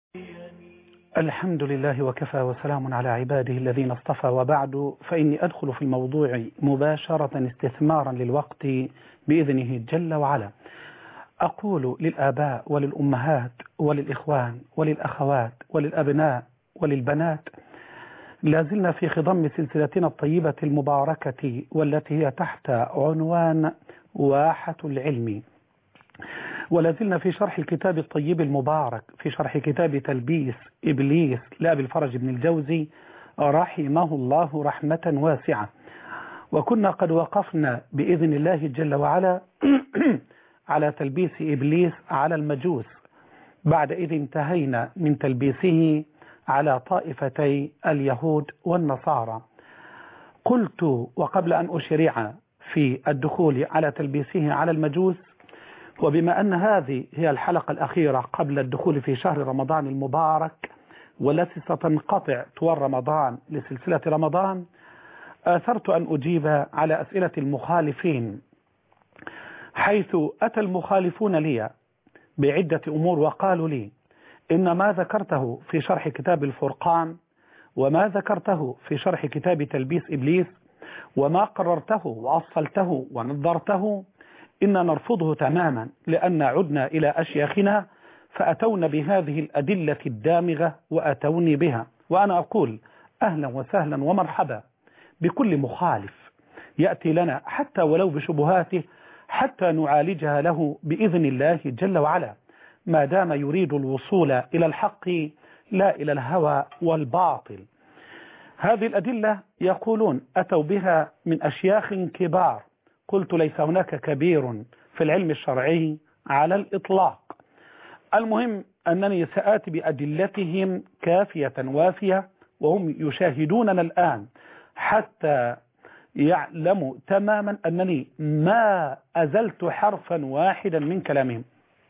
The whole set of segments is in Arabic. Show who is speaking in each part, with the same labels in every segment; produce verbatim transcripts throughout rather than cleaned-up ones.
Speaker 1: الحمد لله وكفى وسلام على عباده الذين اصطفى، وبعد فإني أدخل في الموضوع مباشرة استثمارا للوقت بإذنه جل وعلا. أقول للآباء وللأمهات وللإخوان وللأخوات وللأبناء وللبنات، لازلنا في خضم سلسلتنا الطيبة المباركة والتي هي تحت عنوان واحة العلم، ولازلنا في شرح الكتاب الطيب المبارك، في شرح كتاب تلبيس إبليس لأبي الفرج بن الجوزي رحمه الله رحمة واسعة. وكنا قد وقفنا بإذن الله جل وعلا على تلبيس إبليس على المجوس، بعد إذ انتهينا من تلبيسه على طائفتي اليهود والنصارى. قلت وقبل أن أشرع في الدخول على تلبيسه على المجوس، وبما أن هذه هي الحلقة الأخيرة قبل الدخول في شهر رمضان المبارك والتي ستنقطع طوال رمضان لسلسلة رمضان، آثرت أن أجيب على أسئلة المخالفين، حيث أتى المخالفون لي بعدة أمور وقالوا لي إن ما ذكرته في شرح كتاب الفرقان وما ذكرته في شرح كتاب تلبيس إبليس وما قررته وأصلته ونظرته إن نرفضه تماما، لأن عدنا إلى أشياخنا فأتونا بهذه الأدلة الدامغة وأتوني بها. وأنا أقول أهلا وسهلا ومرحبا بكل مخالف يأتي لنا حتى ولو بشبهاته حتى نعالجها له بإذن الله جل وعلا، ما دام يريد الوصول إلى الحق لا إلى الهوى والباطل. هذه الأدلة يقولون أتوا بها من أشياخ كبار. قلت ليس هناك كبير في العلم الشرعي على الإطلاق. المهم أنني سآتي بأدلتهم كافية وافية، وهم يشاهدوننا الآن حتى يعلموا تماما أنني ما أزلت حرفا واحدا من كلامهم.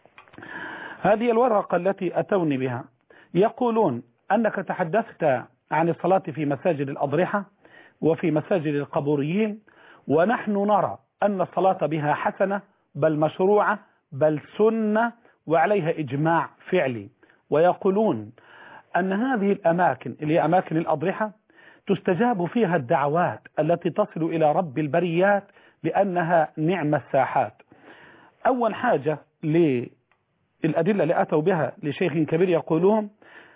Speaker 1: هذه الورقة التي أتوني بها يقولون أنك تحدثت عن الصلاة في مساجد الأضرحة وفي مساجد القبوريين، ونحن نرى أن الصلاة بها حسنة بل مشروعة بل سنة وعليها إجماع فعلي. ويقولون أن هذه الأماكن اللي هي أماكن الأضرحة تستجاب فيها الدعوات التي تصل إلى رب البريات لأنها نعم الساحات. أول حاجة للأدلة اللي أتوا بها لشيخ كبير يقولون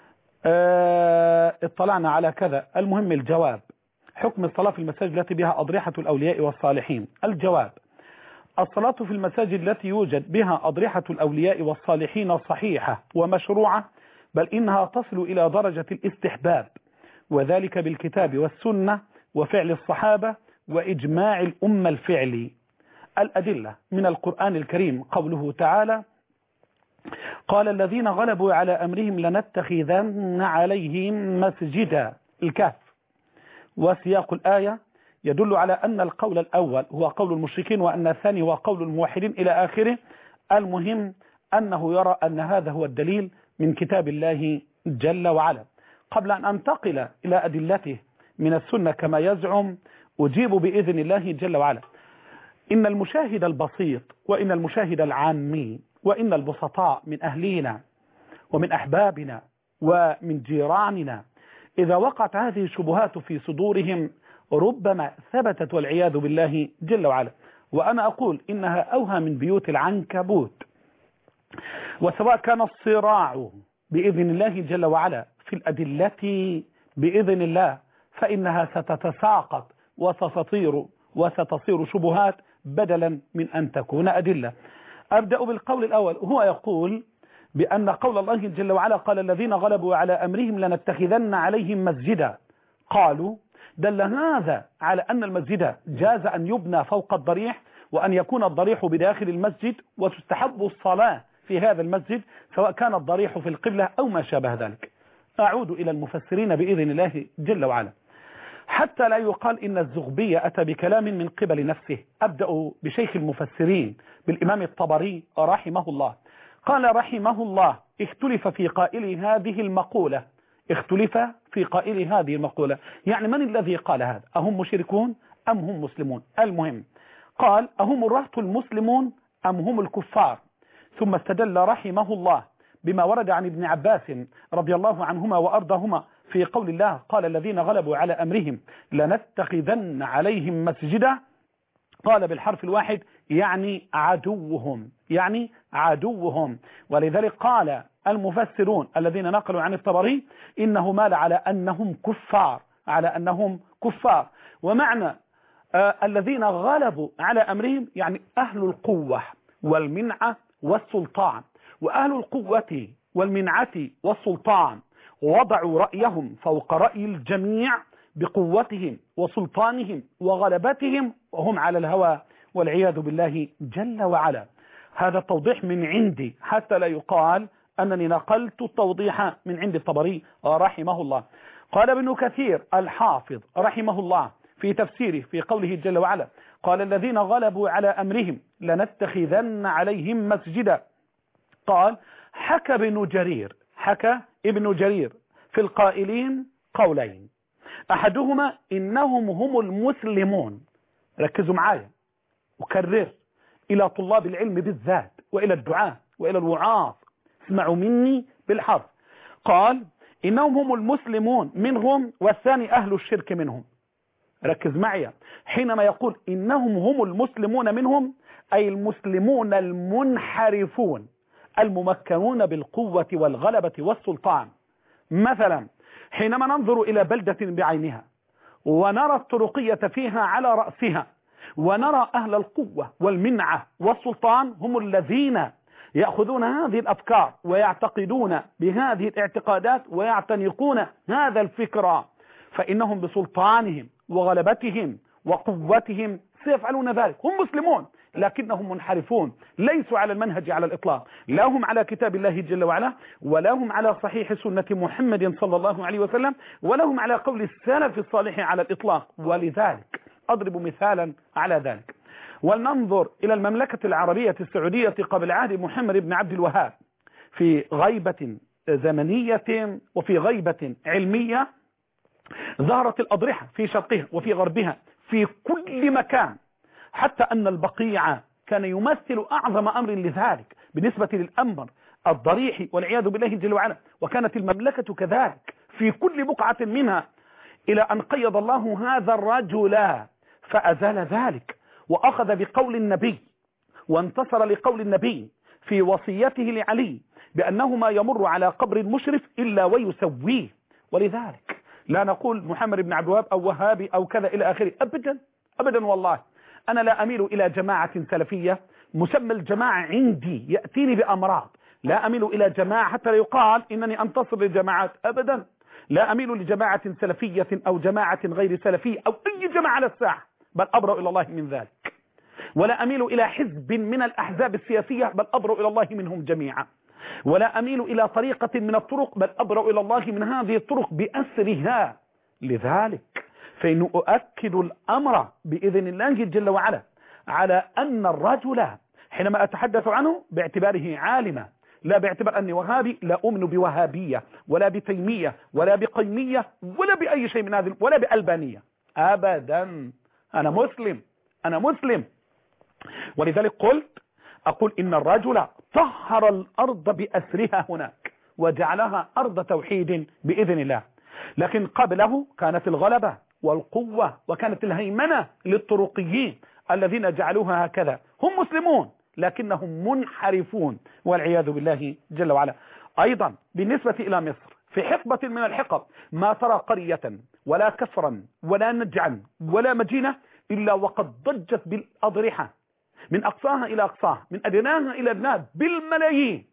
Speaker 1: اه اطلعنا على كذا. المهم الجواب: حكم الصلاة في المساجد التي بها أضرحة الأولياء والصالحين. الجواب: الصلاة في المساجد التي يوجد بها أضرحة الأولياء والصالحين صحيحة ومشروعة، بل إنها تصل إلى درجة الاستحباب، وذلك بالكتاب والسنة وفعل الصحابة وإجماع الأمة الفعلي. الأدلة من القرآن الكريم قوله تعالى: قال الذين غلبوا على أمرهم لنتخذن عليهم مسجدا. الكهف. وسياق الآية يدل على أن القول الأول هو قول المشركين وأن الثاني هو قول الموحدين إلى آخره. المهم أنه يرى أن هذا هو الدليل من كتاب الله جل وعلا. قبل أن أنتقل إلى أدلته من السنة كما يزعم، أجيب بإذن الله جل وعلا. إن المشاهد البسيط وإن المشاهد العامي وإن البسطاء من أهلينا ومن أحبابنا ومن جيراننا إذا وقعت هذه الشبهات في صدورهم ربما ثبتت والعياذ بالله جل وعلا. وأنا أقول إنها أوهى من بيوت العنكبوت. وسواء كان الصراع بإذن الله جل وعلا في الأدلة بإذن الله فإنها ستتساقط وستطير وستصير شبهات بدلا من أن تكون أدلة. أبدأ بالقول الأول، هو يقول بأن قول الله جل وعلا قال الذين غلبوا على أمرهم لنتخذن عليهم مسجدا. قالوا دل هذا على أن المسجد جاز أن يبنى فوق الضريح، وأن يكون الضريح بداخل المسجد، وتستحب الصلاة في هذا المسجد سواء كان الضريح في القبلة أو ما شابه ذلك. أعود إلى المفسرين بإذن الله جل وعلا حتى لا يقال إن الزغبية أتى بكلام من قبل نفسه. أبدأ بشيخ المفسرين بالإمام الطبري رحمه الله. قال رحمه الله: اختلف في قائل هذه المقولة. اختلف في قائل هذه المقولة يعني من الذي قال هذا؟ أهم مشركون أم هم مسلمون؟ المهم قال: أهم الرهط المسلمون أم هم الكفار؟ ثم استدل رحمه الله بما ورد عن ابن عباس رضي الله عنهما وأرضاهما في قول الله قال الذين غلبوا على أمرهم لنتخذن عليهم مسجدا، قال بالحرف الواحد يعني عدوهم، يعني عدوهم. ولذلك قال المفسرون الذين نقلوا عن الطبري إنه مال على أنهم كفار، على أنهم كفار. ومعنى آه الذين غلبوا على أمرهم يعني أهل القوة والمنعة والسلطان، وأهل القوة والمنعة والسلطان وضعوا رأيهم فوق رأي الجميع بقوتهم وسلطانهم وغلبتهم وهم على الهوى والعياذ بالله جل وعلا. هذا التوضيح من عندي حتى لا يقال أنني نقلت التوضيح من عند الطبري رحمه الله. قال ابن كثير الحافظ رحمه الله في تفسيره في قوله جل وعلا قال الذين غلبوا على أمرهم لنتخذن عليهم مسجدا، قال حكى ابن جرير حكى ابن جرير في القائلين قولين، أحدهما إنهم هم المسلمون، ركزوا معايا وكرر إلى طلاب العلم بالذات وإلى الدعاة وإلى الوعاظ، اسمعوا مني بالحرف، قال إنهم هم المسلمون منهم، والثاني أهل الشرك منهم. ركز معي، حينما يقول إنهم هم المسلمون منهم أي المسلمون المنحرفون الممكنون بالقوة والغلبة والسلطان. مثلا حينما ننظر إلى بلدة بعينها ونرى الطرقية فيها على رأسها ونرى أهل القوة والمنعة والسلطان هم الذين يأخذون هذه الأفكار ويعتقدون بهذه الاعتقادات ويعتنقون هذا الفكر، فإنهم بسلطانهم وغلبتهم وقوتهم سيفعلون ذلك. هم مسلمون لكنهم منحرفون، ليسوا على المنهج على الإطلاق، لا هم على كتاب الله جل وعلا ولا هم على صحيح سنة محمد صلى الله عليه وسلم ولا هم على قول السلف الصالح على الإطلاق. ولذلك أضرب مثالا على ذلك، ولننظر إلى المملكة العربية السعودية قبل عهد محمد بن عبد الوهاب في غيبة زمنية وفي غيبة علمية. ظهرت الأضرحة في شرقها وفي غربها في كل مكان، حتى أن البقيع كان يمثل أعظم أمر لذلك بالنسبة للأمر الضريح والعياذ بالله جل وعلا. وكانت المملكة كذلك في كل بقعة منها، إلى أن قيض الله هذا الرجل فأزال ذلك وأخذ بقول النبي وانتصر لقول النبي في وصيته لعلي بأنه ما يمر على قبر المشرف إلا ويسويه. ولذلك لا نقول محمد بن عبد الوهاب أو وهابي أو كذا إلى آخره، أبدا أبدا والله. أنا لا أميل إلى جماعة سلفية، مسمى الجماعة عندي يأتيني بأمراض، لا أميل إلى جماعة حتى لا يقال إنني أنتصر للجماعات، أبدا. لا أميل لجماعة سلفية أو جماعة غير سلفية أو أي جماعة على الساحة، بل أبرأ إلى الله من ذلك. ولا أميل إلى حزب من الأحزاب السياسية، بل أبرأ إلى الله منهم جميعا. ولا أميل إلى طريقة من الطرق، بل أبرأ إلى الله من هذه الطرق بأسرها. لذلك فإن أؤكد الأمر بإذن الله جل وعلا على أن الرجل حينما أتحدث عنه باعتباره عالما، لا باعتبار أني وهابي، لا أؤمن بوهابية ولا بتيمية ولا بقيمية ولا بأي شيء من هذا ولا بألبانية أبدا. أنا مسلم، أنا مسلم. ولذلك قلت أقول إن الرجل طهر الأرض بأسرها هناك وجعلها أرض توحيد بإذن الله. لكن قبله كانت الغلبة والقوة وكانت الهيمنة للطرقيين الذين جعلوها هكذا. هم مسلمون لكنهم منحرفون والعياذ بالله جل وعلا. أيضا بالنسبة إلى مصر في حقبة من الحقب ما ترى قرية ولا كفرا ولا نجعا ولا مدينة إلا وقد ضجت بالأضرحة من أقصاها إلى أقصاها، من أدناها إلى أدناها بالملايين.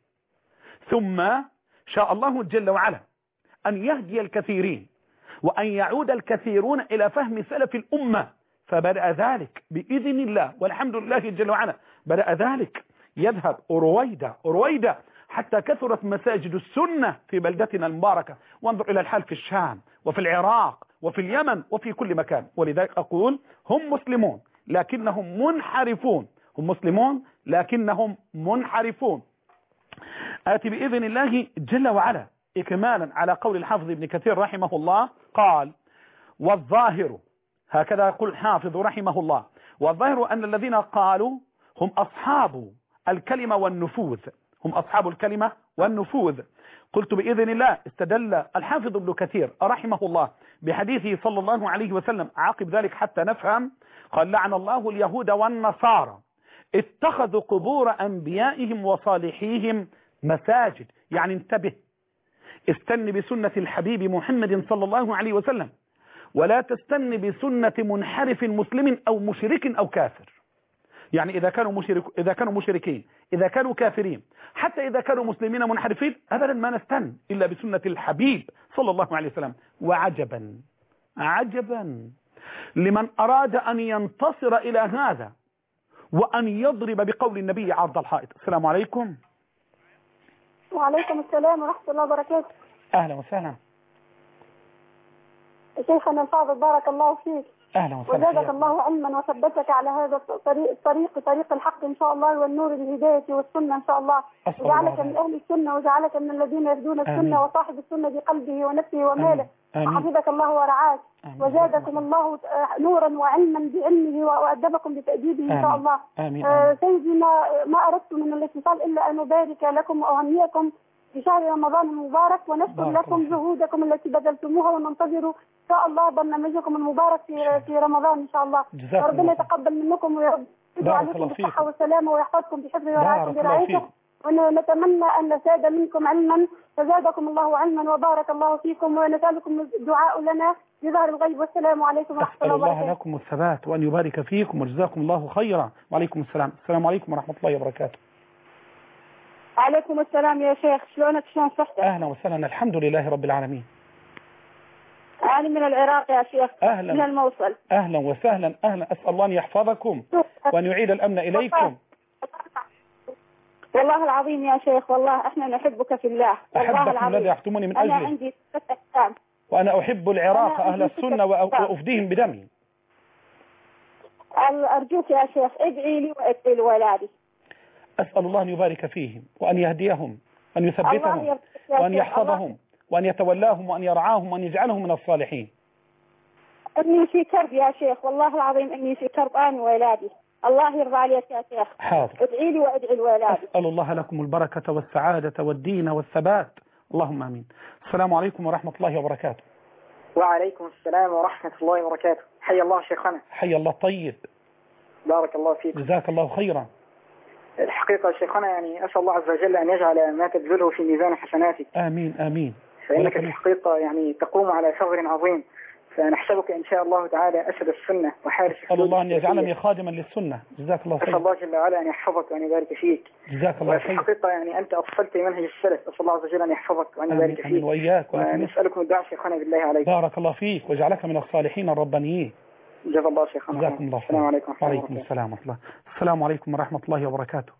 Speaker 1: ثم شاء الله جل وعلا أن يهدي الكثيرين وأن يعود الكثيرون إلى فهم سلف الأمة، فبدأ ذلك بإذن الله والحمد لله جل وعلا. بدأ ذلك يذهب رويدا رويدا حتى كثرت مساجد السنة في بلدتنا المباركة. وانظر إلى الحال في الشام وفي العراق وفي اليمن وفي كل مكان. ولذلك أقول هم مسلمون لكنهم منحرفون، هم مسلمون لكنهم منحرفون. آتي بإذن الله جل وعلا إكمالا على قول الحافظ ابن كثير رحمه الله، قال والظاهر، هكذا يقول الحافظ رحمه الله، والظاهر أن الذين قالوا هم أصحاب الكلمة والنفوذ، هم أصحاب الكلمة والنفوذ. قلت بإذن الله. استدل الحافظ ابن كثير رحمه الله بحديثه صلى الله عليه وسلم عقب ذلك حتى نفهم. قال لعن الله اليهود والنصارى اتخذوا قبور أنبيائهم وصالحيهم مساجد. يعني انتبه، استن بسنة الحبيب محمد صلى الله عليه وسلم، ولا تستن بسنة منحرف مسلم أو مشرك أو كافر. يعني إذا كانوا مشرك إذا كانوا مشركين، إذا كانوا كافرين، حتى إذا كانوا مسلمين منحرفين، أبدا ما نستن إلا بسنة الحبيب صلى الله عليه وسلم. وعجبا عجبا لمن أراد أن ينتصر إلى هذا وأن يضرب بقول النبي عرض الحائط. السلام عليكم.
Speaker 2: وعليكم السلام ورحمة الله وبركاته.
Speaker 1: أهلا وسهلا
Speaker 2: شيخنا الفاضل، بارك الله فيك.
Speaker 1: أهلا وسهلا.
Speaker 2: وزادك الله علما وثبتك على هذا الطريق الطريق طريق الحق إن شاء الله، والنور الهداية والسنة إن شاء الله. وجعلك من أهل السنة، وجعلك من الذين يهدون السنة، وصاحب السنة بقلبه ونفسه وماله. وحفظك الله ورعاك. وزادكم الله نورا وعلما بعلمه، وأدبكم بتأديبه إن شاء الله.
Speaker 1: آمين.
Speaker 2: آه سيدي، ما, ما أردت من الاتصال إلا أن أبارك لكم وأهنيكم في شهر رمضان المبارك، ونشكر لكم جهودكم التي بذلتموها، وننتظر إن شاء الله برنامجكم المبارك في في رمضان إن شاء الله. وربنا يتقبل منكم ويرد عليكم بالصحة والسلامة، ويحفظكم بحفظه ورعايته برعايته. ونتمنى أن نزداد منكم علما، فزادكم الله علما وبارك الله فيكم، ونسألكم الدعاء لنا بظهر الغيب. والسلام عليكم ورحمة الله وبركاته.
Speaker 1: أسأل الله لكم الثبات وأن يبارك فيكم، وجزاكم الله خيرا. وعليكم السلام. السلام عليكم ورحمة الله وبركاته.
Speaker 2: وعليكم السلام يا شيخ، شلونك؟ شلون صحتك؟
Speaker 1: أهلا وسهلا. الحمد لله رب العالمين.
Speaker 2: أنا من العراق يا شيخ.
Speaker 1: أهلا.
Speaker 2: من الموصل.
Speaker 1: أهلا وسهلا. أهلا. أسأل الله أن يحفظكم وأن يعيد الأمن إليكم.
Speaker 2: والله العظيم يا شيخ، والله احنا نحبك في الله. والله
Speaker 1: العظيم الذي يحتموني من أجله.
Speaker 2: أنا عندي ستة أحكام،
Speaker 1: وأنا أحب العراق أهل السنة وأفديهم بدمي.
Speaker 2: أرجوك يا شيخ ادعي لي وادعي لولادي.
Speaker 1: أسأل الله أن يبارك فيهم وأن يهديهم وأن يثبتهم وأن يحفظهم وأن يتولاهم وأن يرعاهم وأن يجعلهم من الصالحين.
Speaker 2: إني في كرب يا شيخ، والله العظيم إني في كرب أنا وولادي. الله يرضى عليك يا شيخ.
Speaker 1: حاضر.
Speaker 2: ادعي لي وادعي لولادي.
Speaker 1: أسأل الله لكم البركة والسعادة والدين والثبات، اللهم آمين. السلام عليكم ورحمة الله وبركاته.
Speaker 3: وعليكم السلام ورحمة الله وبركاته. حي الله شيخنا.
Speaker 1: حي الله طيب.
Speaker 3: بارك الله فيك.
Speaker 1: جزاك الله خيرا.
Speaker 3: الحقيقة شيخنا يعني أسأل الله عز وجل أن يجعل ما تبذله في ميزان حسناتك.
Speaker 1: آمين آمين.
Speaker 3: فإنك في الحقيقة يعني تقوم على ثغر عظيم، فنحسبك إن شاء الله تعالى أسد السنة وحارس.
Speaker 1: أسأل الله أن يجعلني خادما للسنة. جزاك الله خير.
Speaker 3: أسأل الله جل وعلا أن يحفظك وأن يبارك فيك.
Speaker 1: جزاك الله خير.
Speaker 3: وفي الحقيقة يعني أنت أصلت منهج السلف، أسأل الله عز وجل أن يحفظك وأن يبارك فيك.
Speaker 1: آمين وإياك.
Speaker 3: ونسألكم الدعاء شيخنا بالله عليك.
Speaker 1: بارك الله فيك وجعلك من الصالحين الربانيين.
Speaker 3: جزا الله شيخنا.
Speaker 1: جزاكم الله خير.
Speaker 3: السلام عليكم.
Speaker 1: وعليكم السلام ورحمة الله. السلام عليكم ورحمة الله وبركاته.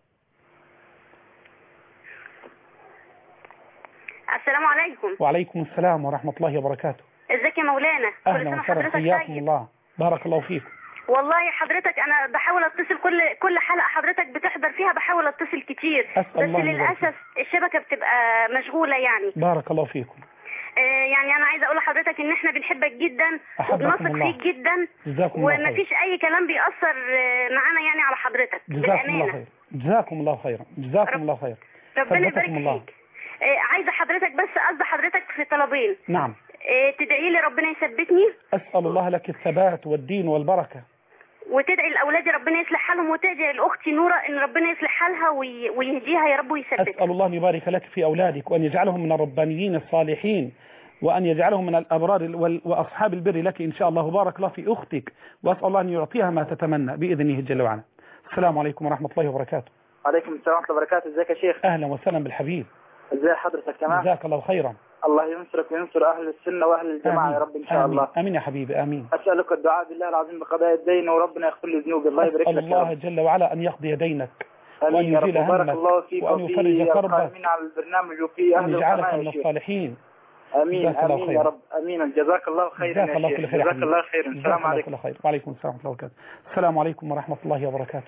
Speaker 4: السلام عليكم.
Speaker 1: وعليكم السلام ورحمة الله وبركاته.
Speaker 4: ازيك يا مولانا؟
Speaker 1: أهلا وسهلا. حياكم الله. بارك الله فيكم.
Speaker 4: والله حضرتك أنا بحاول أتصل كل كل حلقة حضرتك بتحضر فيها، بحاول أتصل كتير، بس للأسف الشبكة بتبقى مشغولة يعني.
Speaker 1: بارك الله فيكم.
Speaker 4: آه يعني أنا عايزة أقول لحضرتك إن إحنا بنحبك جدا وبنثق فيك جدا، ومفيش أي كلام بيأثر معانا يعني على حضرتك.
Speaker 1: جزاكم الله خير. جزاكم الله خيرا. جزاكم الله خير.
Speaker 4: ربنا يبارك فيك. عايزة حضرتك بس قصد حضرتك في طلبين.
Speaker 1: نعم.
Speaker 4: تدعي لي ربنا يثبتني.
Speaker 1: أسأل الله لك الثبات والدين والبركة.
Speaker 4: وتدعي لأولادي ربنا يصلح حالهم، وتدعي لأختي نورة إن ربنا يصلح حالها ويهديها يا رب ويثبتها.
Speaker 1: أسأل الله أن يبارك لك في أولادك وأن يجعلهم من الربانيين الصالحين، وأن يجعلهم من الأبرار وأصحاب البر لك إن شاء الله. بارك الله في أختك، وأسأل الله أن يعطيها ما تتمنى بإذنه جل وعلا. السلام عليكم ورحمة الله وبركاته.
Speaker 3: وعليكم السلام ورحمة الله وبركاته. ازيك يا شيخ؟
Speaker 1: أهلا وسهلا بالحبيب.
Speaker 3: ازي حضرتك؟ تمام.
Speaker 1: جزاك الله خيرا.
Speaker 3: الله ينصرك وينصر أهل السنة وأهل الجماعة. آمين. يا رب إن شاء
Speaker 1: آمين.
Speaker 3: الله.
Speaker 1: آمين يا حبيبي. آمين.
Speaker 3: أسألك الدعاء بالله العظيم بقضاء الدين، وربنا يغفر لي ذنوبي. الله يبارك لك.
Speaker 1: أسأل الله جل وعلا أن يقضي دينك وأن يزيل همك وأن يفرج كربك
Speaker 3: على البرنامج وفي أهل
Speaker 1: يجعلك من الصالحين.
Speaker 3: آمين آمين يا رب. آمين. جزاك الله خيرا.
Speaker 1: جزاك الله كل خير.
Speaker 3: جزاك الله خير. السلام عليكم.
Speaker 1: وعليكم السلام ورحمة الله وبركاته. السلام عليكم ورحمة الله وبركاته.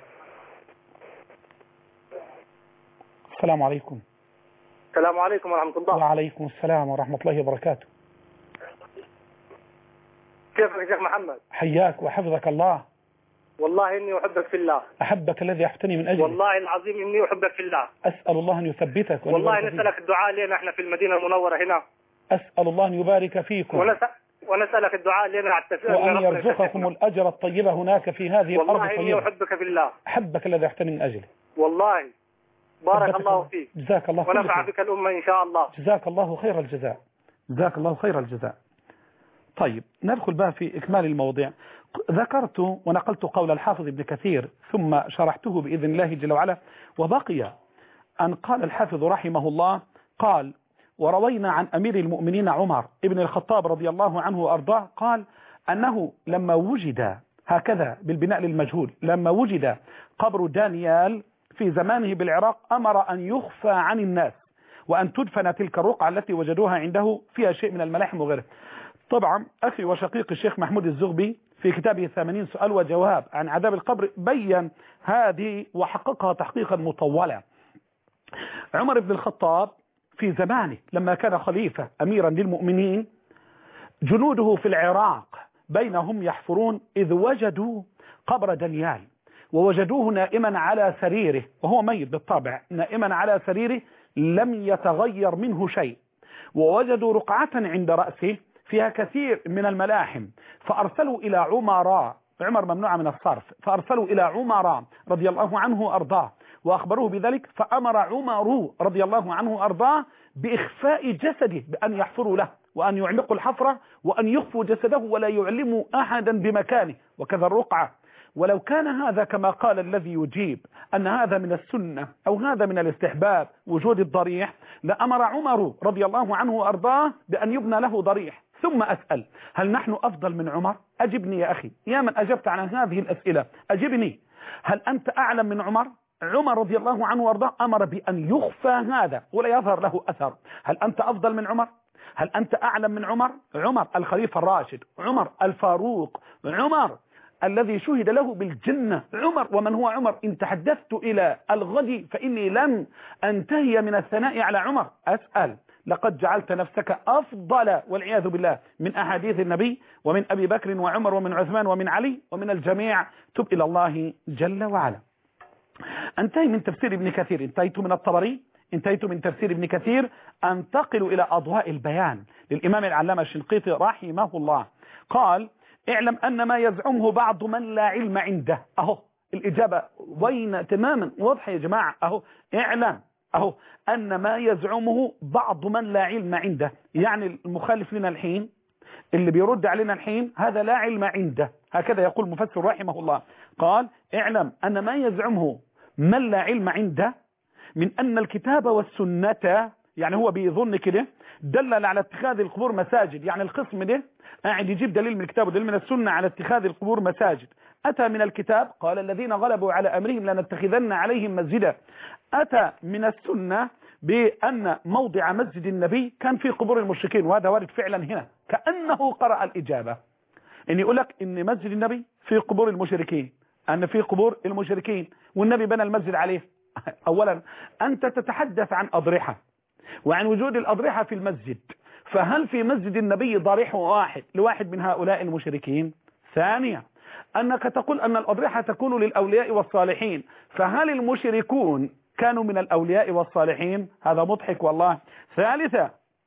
Speaker 1: السلام عليكم.
Speaker 3: السلام عليكم ورحمة الله.
Speaker 1: وعليكم السلام ورحمة الله وبركاته.
Speaker 3: كيفك يا شيخ محمد؟
Speaker 1: حياك وحفظك الله.
Speaker 5: والله إني أحبك في الله.
Speaker 1: أحبك الذي أحبتني من أجله.
Speaker 5: والله العظيم إني أحبك في الله.
Speaker 1: أسأل الله أن يثبتك.
Speaker 5: والله نسألك الدعاء لنا إحنا في المدينة المنورة هنا.
Speaker 1: أسأل الله أن يبارك فيكم.
Speaker 5: ونسأل ونسألك الدعاء لنا على التسليم
Speaker 1: وأن يرزقكم الأجر الطيب هناك في هذه الأرض الطيبة.
Speaker 5: والله إني أحبك في الله.
Speaker 1: أحبك الذي أحبتني من أجله.
Speaker 5: والله بارك الله فيك.
Speaker 1: جزاك الله
Speaker 5: خير. ونفع بك الأمة إن شاء الله.
Speaker 1: جزاك الله خير الجزاء. جزاك الله خير الجزاء. طيب ندخل بقى في إكمال المواضيع. ذكرت ونقلت قول الحافظ ابن كثير ثم شرحته بإذن الله جل وعلا، وبقي أن قال الحافظ رحمه الله قال: وروينا عن أمير المؤمنين عمر ابن الخطاب رضي الله عنه وأرضاه قال أنه لما وجد، هكذا بالبناء للمجهول، لما وجد قبر دانيال في زمانه بالعراق أمر أن يخفى عن الناس وأن تدفن تلك الرقعة التي وجدوها عنده فيها شيء من الملاحم وغيره. طبعا أخي وشقيق الشيخ محمود الزغبي في كتابه ثمانين سؤال وجواب عن عذاب القبر بين هذه وحققها تحقيقا مطولا. عمر بن الخطاب في زمانه لما كان خليفة أميرا للمؤمنين، جنوده في العراق بينهم يحفرون إذ وجدوا قبر دانيال، ووجدوه نائما على سريره وهو ميت بالطبع، نائما على سريره لم يتغير منه شيء، ووجدوا رقعة عند رأسه فيها كثير من الملاحم، فأرسلوا إلى عمر، عمر ممنوع من الصرف، فأرسلوا إلى عمر رضي الله عنه أرضاه وأخبروه بذلك، فأمر عمر رضي الله عنه أرضاه بإخفاء جسده، بأن يحفروا له وأن يعمقوا الحفرة وأن يخفوا جسده ولا يعلموا أحدا بمكانه، وكذا الرقعة. ولو كان هذا كما قال الذي يجيب أن هذا من السنة أو هذا من الاستحباب وجود الضريح، لأمر عمر رضي الله عنه وأرضاه بأن يبنى له ضريح. ثم أسأل: هل نحن أفضل من عمر؟ أجبني يا أخي، يا من أجبت عن هذه الأسئلة أجبني، هل أنت أعلم من عمر؟ عمر رضي الله عنه وارضاه أمر بأن يخفى هذا ولا يظهر له أثر. هل أنت أفضل من عمر؟ هل أنت أعلم من عمر؟ عمر الخليفة الراشد، عمر الفاروق، عمر الذي شهد له بالجنة، عمر. ومن هو عمر؟ إن تحدثت إلى الغد فإني لن أنتهي من الثناء على عمر. أسأل: لقد جعلت نفسك أفضل والعياذ بالله من أحاديث النبي ومن أبي بكر وعمر ومن عثمان ومن علي ومن الجميع. تب إلى الله جل وعلا. انتهي من تفسير ابن كثير، انتهيت من الطبري، انتهيت من تفسير ابن كثير، انتقل إلى أضواء البيان للإمام العلامة الشنقيطي رحمه الله. قال: اعلم أن ما يزعمه بعض من لا علم عنده. أهو الإجابة وين تماما واضحة يا جماعة. أهو اعلم أهو أن ما يزعمه بعض من لا علم عنده، يعني المخالف لنا الحين اللي بيرد علينا الحين هذا لا علم عنده، هكذا يقول مفسر رحمه الله. قال: اعلم أن ما يزعمه من لا علم عنده من أن الكتاب والسنة، يعني هو بيظن كده، دلل على اتخاذ القبور مساجد. يعني القسم ده قاعد يجيب دليل من الكتاب ودليل من السنة على اتخاذ القبور مساجد. أتى من الكتاب قال: الذين غلبوا على أمرهم لنتخذن عليهم مسجدا. أتى من السنة بأن موضع مسجد النبي كان في قبور المشركين، وهذا وارد فعلا هنا، كأنه قرأ الإجابة إن يقول لك إن مسجد النبي في قبور المشركين، أن في قبور المشركين والنبي بنى المسجد عليه. أولا أنت تتحدث عن أضرحة وعن وجود الأضرحة في المسجد، فهل في مسجد النبي ضريح واحد لواحد من هؤلاء المشركين؟ ثانيا أنك تقول أن الأضرحة تكون للأولياء والصالحين، فهل المشركون كانوا من الأولياء والصالحين؟ هذا مضحك والله. ثالثا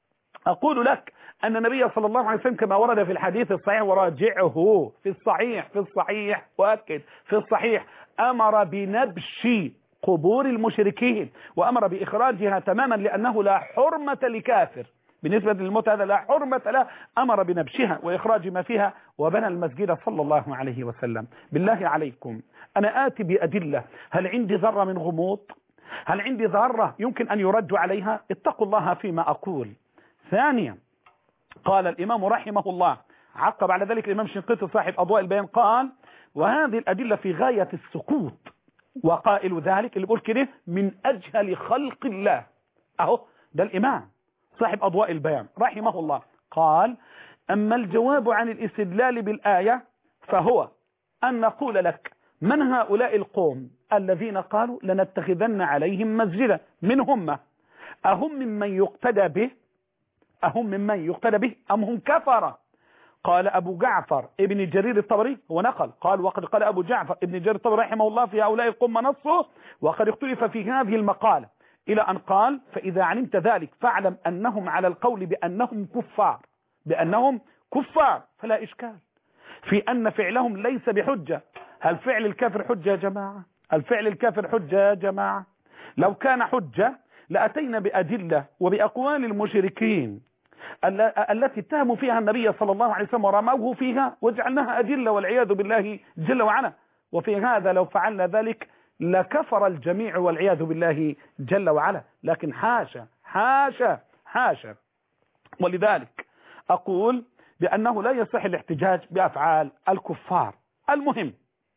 Speaker 1: أقول لك أن النبي صلى الله عليه وسلم كما ورد في الحديث الصحيح، وراجعه في الصحيح في الصحيح وأكد في الصحيح، أمر بنبش قبور المشركين وأمر بإخراجها تماما، لأنه لا حرمة لكافر بالنسبة للموت، هذا لا حرمة له، أمر بنبشها وإخراج ما فيها وبنى المسجد صلى الله عليه وسلم. بالله عليكم أنا آتي بأدلة، هل عندي ذرة من غموض؟ هل عندي ذرة يمكن أن يرد عليها؟ اتقوا الله فيما أقول. ثانيا قال الإمام رحمه الله، عقب على ذلك الإمام شنقيطي صاحب أضواء البيان قال: وهذه الأدلة في غاية السقوط، وقائل ذلك اللي بيقول كده من أجهل خلق الله. أهو ده الإمام صاحب أضواء البيان رحمه الله قال: أما الجواب عن الاستدلال بالآية فهو أن نقول لك من هؤلاء القوم الذين قالوا لنتخذن عليهم مسجدا، من هم؟ أهم ممن يقتدى به؟ أهم ممن يقتدى به أم هم كفرة؟ قال أبو جعفر ابن جرير الطبري، هو نقل قال وقد قال أبو جعفر ابن جرير الطبري رحمه الله في هؤلاء القمة نصه، وقد اختلف في هذه المقالة إلى أن قال فإذا علمت ذلك فاعلم أنهم على القول بأنهم كفار بأنهم كفار فلا إشكال في أن فعلهم ليس بحجة. هل فعل الكافر حجة يا جماعة؟ هل فعل الكافر حجة يا جماعة؟ لو كان حجة لأتينا بأدلة وبأقوال المشركين التي اتهموا فيها النبي صلى الله عليه وسلم ورموه فيها وجعلناها أدلة والعياذ بالله جل وعلا. وفي هذا لو فعلنا ذلك لكفر الجميع والعياذ بالله جل وعلا، لكن حاشا حاشا حاشا. ولذلك أقول بأنه لا يصح الاحتجاج بأفعال الكفار. المهم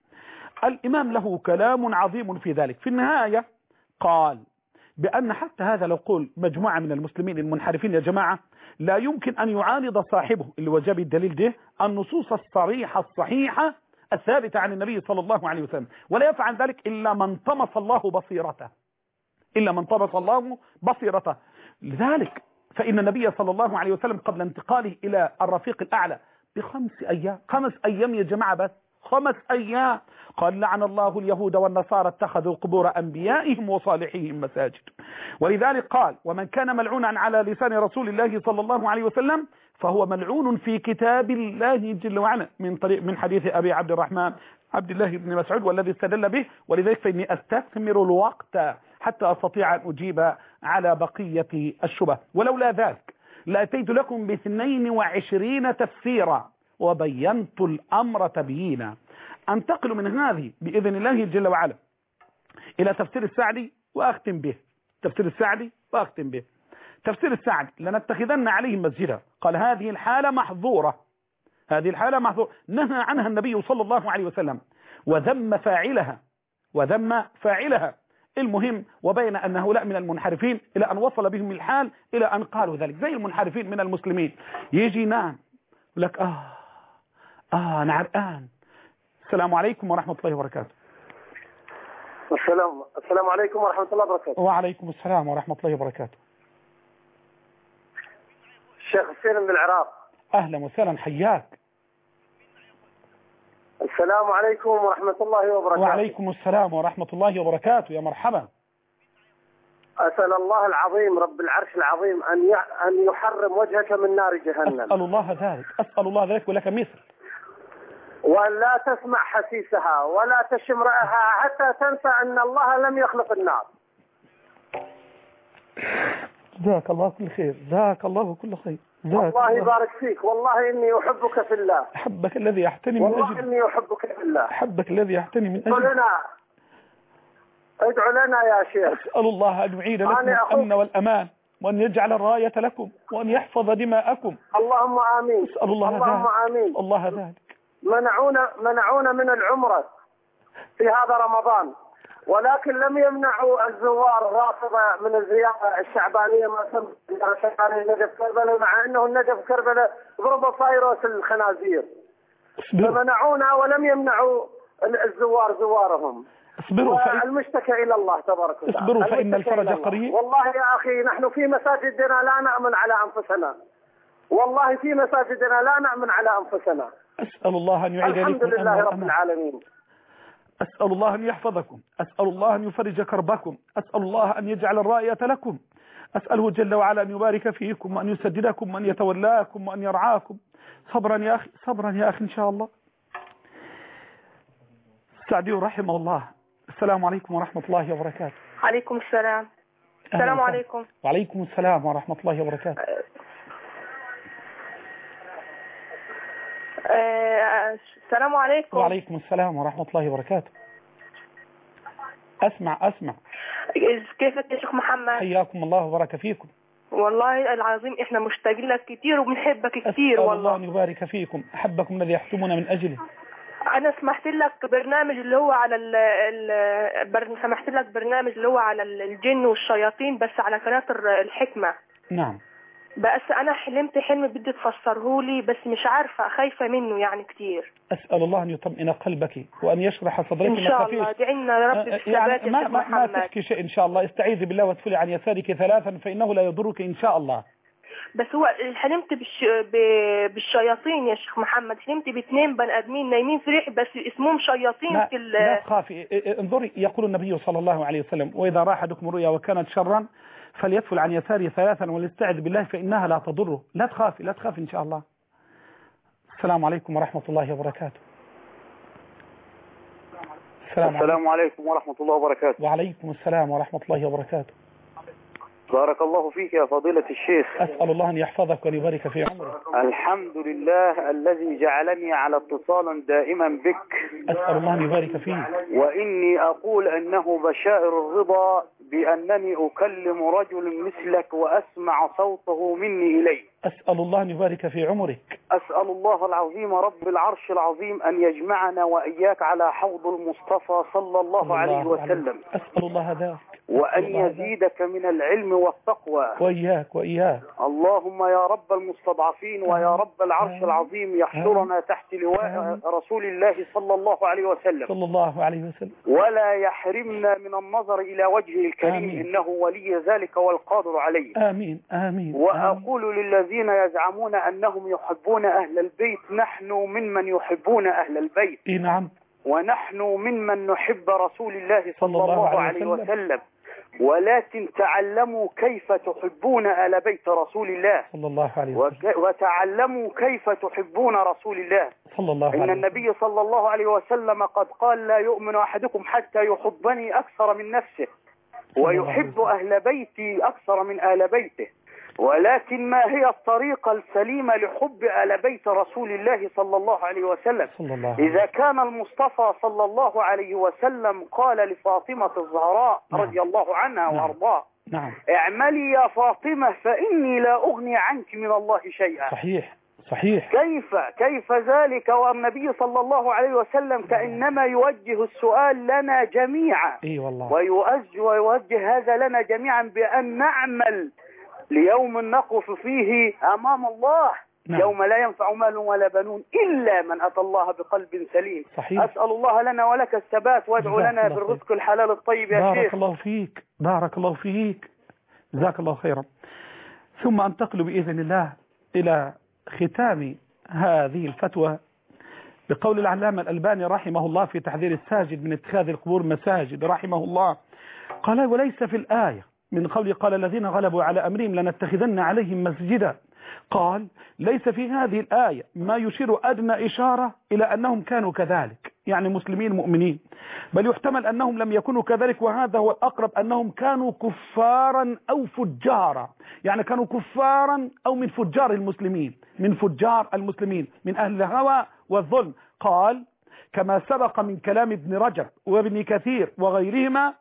Speaker 1: الإمام له كلام عظيم في ذلك. في النهاية قال بأن حتى هذا لو قول مجموعة من المسلمين المنحرفين يا جماعة لا يمكن أن يعارض صاحبه اللي وجب الدليل ده النصوص الصريحة الصحيحة الثابتة عن النبي صلى الله عليه وسلم، ولا يفعل ذلك إلا من طمس الله بصيرته إلا من طمس الله بصيرته. لذلك فإن النبي صلى الله عليه وسلم قبل انتقاله إلى الرفيق الأعلى بخمس أيام خمس أيام يا جماعة بس خمس أيام قال لعن الله اليهود والنصارى اتخذوا قبور أنبيائهم وصالحيهم مساجد. ولذلك قال ومن كان ملعونا على لسان رسول الله صلى الله عليه وسلم فهو ملعون في كتاب الله جل وعلا من طريق من حديث أبي عبد الرحمن عبد الله بن مسعود والذي استدل به. ولذلك فإني أستثمر الوقت حتى أستطيع أن أجيب على بقية الشبه، ولولا ذلك لأتيت لكم باثنين وعشرين تفسيرا وبينت الأمر تبيينا. أنتقل من هذه بإذن الله جل وعلا إلى تفسير السعدي وأختم به. تفسير السعدي وأختم به. تفسير السعدي لنتخذن عليهم مسجدا قال هذه الحالة محظورة هذه الحالة محظورة نهى عنها النبي صلى الله عليه وسلم وذم فاعلها وذم فاعلها. المهم وبين أن هؤلاء من المنحرفين إلى أن وصل بهم الحال إلى أن قالوا ذلك زي المنحرفين من المسلمين يجي نام لك آه آه أنا عرقان. السلام عليكم ورحمة الله وبركاته.
Speaker 6: السلام السلام عليكم ورحمة الله وبركاته.
Speaker 1: وعليكم السلام ورحمة الله وبركاته.
Speaker 6: الشيخ حسين من العراق.
Speaker 1: أهلا وسهلا حياك.
Speaker 6: السلام عليكم ورحمة الله وبركاته.
Speaker 1: وعليكم السلام ورحمة الله وبركاته. يا مرحبا.
Speaker 6: أسأل الله العظيم رب العرش العظيم أن أن يحرم وجهك من نار جهنم.
Speaker 1: أسأل الله ذلك أسأل الله ذلك ولك مثل.
Speaker 6: وأن لا تسمع حسيسها ولا تشم رائحها حتى تنسى أن الله لم يخلق النار.
Speaker 1: جزاك الله كل خير جزاك الله كل خير.
Speaker 6: الله يبارك فيك والله إني أحبك في الله.
Speaker 1: أحبك الذي يحتني من أجل
Speaker 6: والله إني أحبك في الله.
Speaker 1: أحبك الذي يحتني من أجل.
Speaker 6: ادعو لنا ادعو لنا يا شيخ.
Speaker 1: أسأل الله أن يعيد لكم الأمن والأمان وأن يجعل الراية لكم وأن يحفظ دماءكم.
Speaker 6: اللهم آمين.
Speaker 1: أسأل الله
Speaker 6: اللهم
Speaker 1: ذلك.
Speaker 6: آمين.
Speaker 1: الله ذلك.
Speaker 6: منعونا منعونا من العمرة في هذا رمضان ولكن لم يمنعوا الزوار الرافضة من الزيارة الشعبانية ما سمى النجف كربلاء مع أنه النجف كربلاء ضرب فيروس الخنازير. فمنعونا ولم يمنعوا الزوار زوارهم.
Speaker 1: اصبروا فإن...
Speaker 6: المشتكى إلى الله تبارك وتعالى.
Speaker 1: اصبروا فإن الفرج قريب.
Speaker 6: والله يا أخي نحن في مساجدنا لا نأمن على أنفسنا. والله في مساجدنا لا نأمن على أنفسنا.
Speaker 1: أسأل الله أن يعيد لكم
Speaker 6: الحمد لله رب العالمين.
Speaker 1: أسأل الله أن يحفظكم أسأل الله أن يفرج كربكم أسأل الله أن يجعل الراية لكم أسأله جل وعلا أن يبارك فيكم وأن يسددكم وأن يتولاكم وأن يرعاكم. صبرا يا أخي صبرا يا أخي إن شاء الله. السعدي رحمه الله. السلام عليكم ورحمة الله وبركاته.
Speaker 7: عليكم السلام. السلام عليكم.
Speaker 1: وعليكم السلام ورحمة الله وبركاته.
Speaker 7: السلام عليكم.
Speaker 1: وعليكم السلام ورحمة الله وبركاته. أسمع أسمع.
Speaker 7: كيفك يا شيخ محمد؟
Speaker 1: حياكم الله وبارك فيكم.
Speaker 7: والله العظيم إحنا مشتاقين لك كتير وبنحبك كتير
Speaker 1: والله.
Speaker 7: والله.
Speaker 1: الله أن يبارك فيكم. أحبكم الذي يحتمون من أجله.
Speaker 7: أنا سمحت لك برنامج اللي هو على ال ال سمحت لك برنامج اللي هو على الجن والشياطين بس على قناة الحكمة.
Speaker 1: نعم.
Speaker 7: بس أنا حلمت حلم بدي تفسره لي بس مش عارفة خايفة منه يعني كتير.
Speaker 1: أسأل الله أن يطمئن قلبك وأن يشرح صدرك.
Speaker 7: إن شاء الله. دعينا يا رب بالثبات
Speaker 1: يعني ما,
Speaker 7: يا
Speaker 1: ما, ما تحكي شيء إن شاء الله. استعيذي بالله وادخلي عن يسارك ثلاثا فإنه لا يضرك إن شاء الله.
Speaker 7: بس هو حلمت بالش... ب... بالشياطين يا شيخ محمد، حلمت باثنين بني ادمين نايمين في ريح بس اسمهم شياطين
Speaker 1: لا
Speaker 7: في ال...
Speaker 1: لا تخافي، انظري يقول النبي صلى الله عليه وسلم واذا راى احدكم الرؤيا وكانت شرا فليدفل عن يساره ثلاثا وليستعذ بالله فانها لا تضره. لا تخافي لا تخافي ان شاء الله. السلام عليكم ورحمه الله وبركاته.
Speaker 8: السلام, السلام عليكم ورحمة الله وبركاته.
Speaker 1: وعليكم السلام ورحمة الله وبركاته.
Speaker 8: بارك الله فيك يا فضيلة الشيخ.
Speaker 1: أسأل الله أن يحفظك ويبارك في عمرك.
Speaker 8: الحمد لله الذي جعلني على اتصال دائما بك.
Speaker 1: أسأل الله أن يبارك فيك.
Speaker 8: وإني أقول أنه بشائر الرضا بأنني أكلم رجل مثلك وأسمع صوته مني إليه.
Speaker 1: أسأل الله أن يبارك في عمرك.
Speaker 8: أسأل الله العظيم رب العرش العظيم أن يجمعنا وإياك على حوض المصطفى صلى الله, الله عليه وسلم.
Speaker 1: أسأل الله ذلك.
Speaker 8: وأن يزيدك من العلم والتقوى.
Speaker 1: وإياك وإياك.
Speaker 8: اللهم يا رب المستضعفين ويا رب العرش العظيم يحشرنا تحت لواء رسول الله صلى الله عليه وسلم.
Speaker 1: صلى الله عليه وسلم.
Speaker 8: ولا يحرمنا من النظر إلى وجهه الكريم. آمين. إنه ولي ذلك والقادر عليه.
Speaker 1: آمين آمين.
Speaker 8: وأقول آمين. للذين يزعمون أنهم يحبون أهل البيت نحن ممن يحبون أهل البيت.
Speaker 1: إيه نعم.
Speaker 8: ونحن ممن نحب رسول الله صلى, صلى الله, الله عليه وسلم. وسلم ولكن تعلموا كيف تحبون آل بيت رسول الله
Speaker 1: صلى الله عليه وسلم.
Speaker 8: وتعلموا كيف تحبون رسول الله
Speaker 1: صلى الله عليه
Speaker 8: إن
Speaker 1: وسلم.
Speaker 8: النبي صلى الله عليه وسلم قد قال لا يؤمن أحدكم حتى يحبني أكثر من نفسه ويحب أهل بيتي أكثر من آل بيته. ولكن ما هي الطريقة السليمة لحب آل بيت رسول الله صلى الله عليه وسلم؟
Speaker 1: صلى الله عليه وسلم.
Speaker 8: إذا كان المصطفى صلى الله عليه وسلم قال لفاطمة الزهراء
Speaker 1: نعم.
Speaker 8: رضي الله عنها
Speaker 1: نعم.
Speaker 8: وأرضاه
Speaker 1: نعم.
Speaker 8: اعملي يا فاطمة فإني لا أغني عنك من الله شيئا.
Speaker 1: صحيح صحيح.
Speaker 8: كيف كيف ذلك والنبي صلى الله عليه وسلم كأنما يوجه السؤال لنا جميعا.
Speaker 1: إيه والله.
Speaker 8: ويوجه, ويوجه هذا لنا جميعا بأن نعمل ليوم نقف فيه أمام الله. نعم. يوم لا ينفع مال ولا بنون إلا من أتى الله بقلب سليم.
Speaker 1: صحيح.
Speaker 8: أسأل الله لنا ولك الثبات وادعو لنا بالرزق الحلال الطيب يا
Speaker 1: بارك
Speaker 8: شيخ.
Speaker 1: بارك الله فيك بارك الله فيك جزاك الله خيرا. ثم أنتقل بإذن الله إلى ختام هذه الفتوى بقول العلامة الألباني رحمه الله في تحذير الساجد من اتخاذ القبور مساجد رحمه الله. قال وليس في الآية من قول قال الذين غلبوا على أمرهم لنتخذن عليهم مسجدا. قال ليس في هذه الآية ما يشير أدنى إشارة إلى أنهم كانوا كذلك يعني مسلمين مؤمنين، بل يحتمل أنهم لم يكونوا كذلك وهذا هو الأقرب أنهم كانوا كفارا أو فجارا، يعني كانوا كفارا أو من فجار المسلمين من فجار المسلمين من أهل الهوى والظلم. قال كما سبق من كلام ابن رجب وابن كثير وغيرهما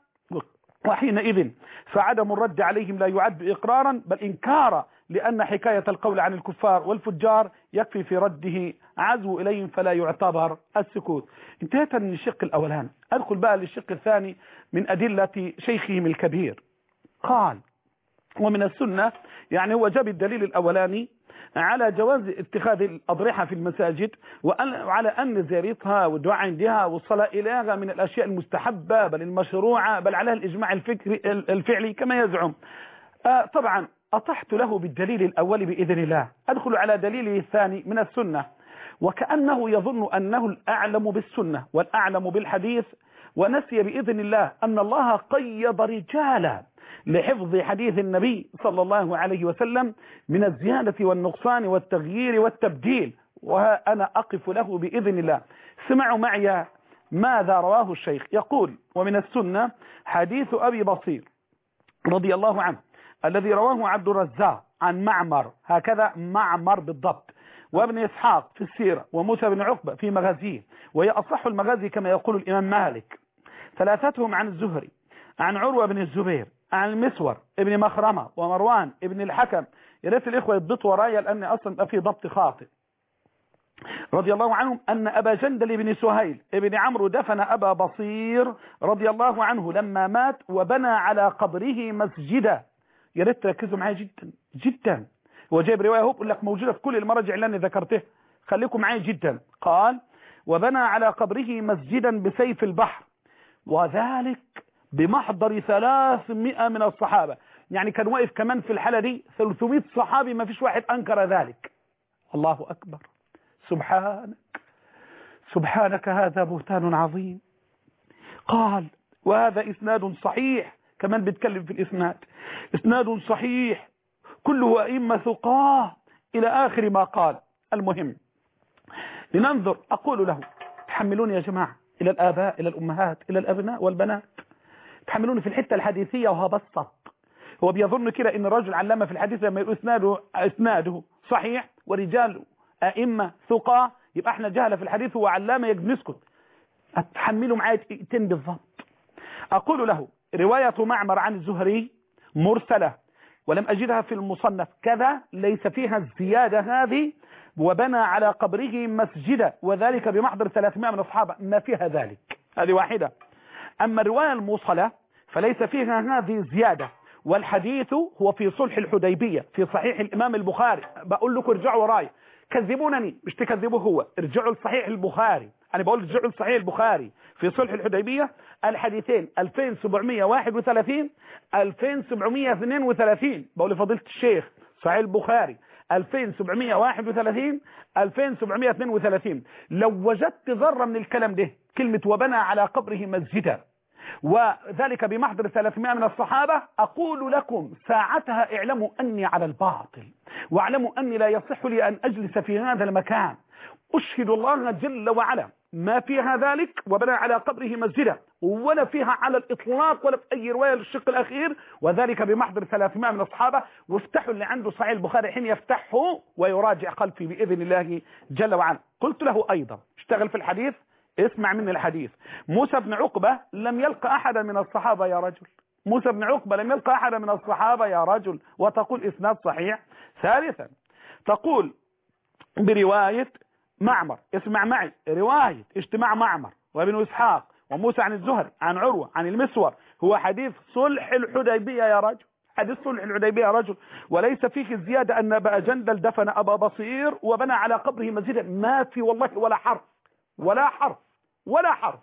Speaker 1: وحينئذ فعدم الرد عليهم لا يعد إقرارا بل إنكارا لأن حكاية القول عن الكفار والفجار يكفي في رده عزو إليهم فلا يعتبر السكوت. انتهيت من الشق الأولاني، أدخل بقى للشق الثاني من أدلة شيخهم الكبير. قال ومن السنة يعني هو جاب الدليل الأولاني على جواز اتخاذ الأضرحة في المساجد وعلى أن زيارتها والدعاء عندها والصلاة إليها من الأشياء المستحبة بل المشروعة بل عليها الإجماع الفكري الفعلي كما يزعم. آه طبعا أطحت له بالدليل الأول بإذن الله. أدخل على دليله الثاني من السنة وكأنه يظن أنه الأعلم بالسنة والأعلم بالحديث ونسي بإذن الله أن الله قيض رجالا لحفظ حديث النبي صلى الله عليه وسلم من الزيادة والنقصان والتغيير والتبديل وأنا أقف له بإذن الله. سمعوا معي ماذا رواه الشيخ. يقول ومن السنة حديث أبي بصير رضي الله عنه الذي رواه عبد الرزاق عن معمر هكذا معمر بالضبط وابن إسحاق في السيرة وموسى بن عقبة في مغازيه وهي أصح المغازي كما يقول الإمام مالك. ثلاثتهم عن الزهري عن عروة بن الزبير عن المسور ابن مخرمة ومروان ابن الحكم. يا ريت الإخوة يضبطوا ورايا لأن أصلا في ضبط خاطئ. رضي الله عنهم أن أبا جندل بن سهيل ابن عمرو دفن أبا بصير رضي الله عنه لما مات وبنى على قبره مسجدا. يا ريت تركزوا معايا جدا جدا. هو جايب رواية هو بقول لك موجودة في كل المراجع اللي أنا ذكرته خليكم معايا جدا. قال وبنى على قبره مسجدا بسيف البحر وذلك بمحضر ثلاثمائة من الصحابة. يعني كان واقف كمان في الحالة دي ثلاثمائة صحابي ما فيش واحد أنكر ذلك. الله أكبر، سبحانك سبحانك هذا بهتان عظيم. قال وهذا إسناد صحيح، كمان بيتكلم في الإسناد، إسناد صحيح كله أئمة ثقاه إلى آخر ما قال. المهم لننظر، أقول له تحملوني يا جماعة إلى الآباء إلى الأمهات إلى الأبناء والبنات، تحملوني في الحتة الحديثية وهبسط. هو بيظن كده إن الرجل علامة في الحديث لما يقول إسناده, إسناده صحيح ورجال أئمة ثقاه يبقى احنا جهل في الحديث هو علامة يجب نسكت. أتحملوا معايا دقيقتين بالضبط. أقول له رواية معمر عن الزهري مرسلة ولم أجدها في المصنف كذا، ليس فيها الزيادة هذه، وبنى على قبره مسجدا وذلك بمحضر ثلاثمائة من أصحابه، ما فيها ذلك، هذه واحدة. أما الرواية الموصلة فليس فيها هذه الزيادة، والحديث هو في صلح الحديبية في صحيح الإمام البخاري. بقول لكم ارجعوا وراي، كذبونني مش تكذبوه هو، ارجعوا لصحيح البخاري. أنا بقول ارجعوا لصحيح البخاري في صلح الحديبية الحديثين ألفين وسبعمائة وواحد وثلاثين ألفين وسبعمائة واثنين وثلاثين، بقول لفضيلة الشيخ صحيح البخاري ألفين وسبعمائة وواحد وثلاثين ألفين وسبعمائة واثنين وثلاثين. لو وجدت ذرة من الكلام ده كلمة وبنى على قبره مسجدا وذلك بمحضر ثلاثمائة من الصحابة، أقول لكم ساعتها اعلموا أني على الباطل، واعلموا أني لا يصح لي أن أجلس في هذا المكان. أشهد الله جل وعلا ما فيها ذلك وبنى على قبره مسجدا، ولا فيها على الإطلاق ولا في أي رواية للشق الأخير، وذلك بمحضر ثلاثمائة من الصحابة. وافتحوا اللي عنده صحيح البخاري حين يفتحه ويراجع خلفي بإذن الله جل وعلا. قلت له أيضا اشتغل في الحديث، اسمع من الحديث. موسى بن عقبة لم يلقى أحدا من الصحابة يا رجل، موسى بن عقبة لم يلقى أحدا من الصحابة يا رجل، وتقول إسناد صحيح. ثالثا تقول برواية معمر، اسمع معي، رواية اجتماع معمر وابن إسحاق وموسى عن الزهري عن عروة عن المسور هو حديث صلح الحديبية يا رجل، حديث صلح الحديبية يا رجل، وليس فيه الزيادة أن أبا جندل دفن أبا بصير وبنى على قبره مسجدا، ما في والله ولا حرف ولا حرف ولا حرف.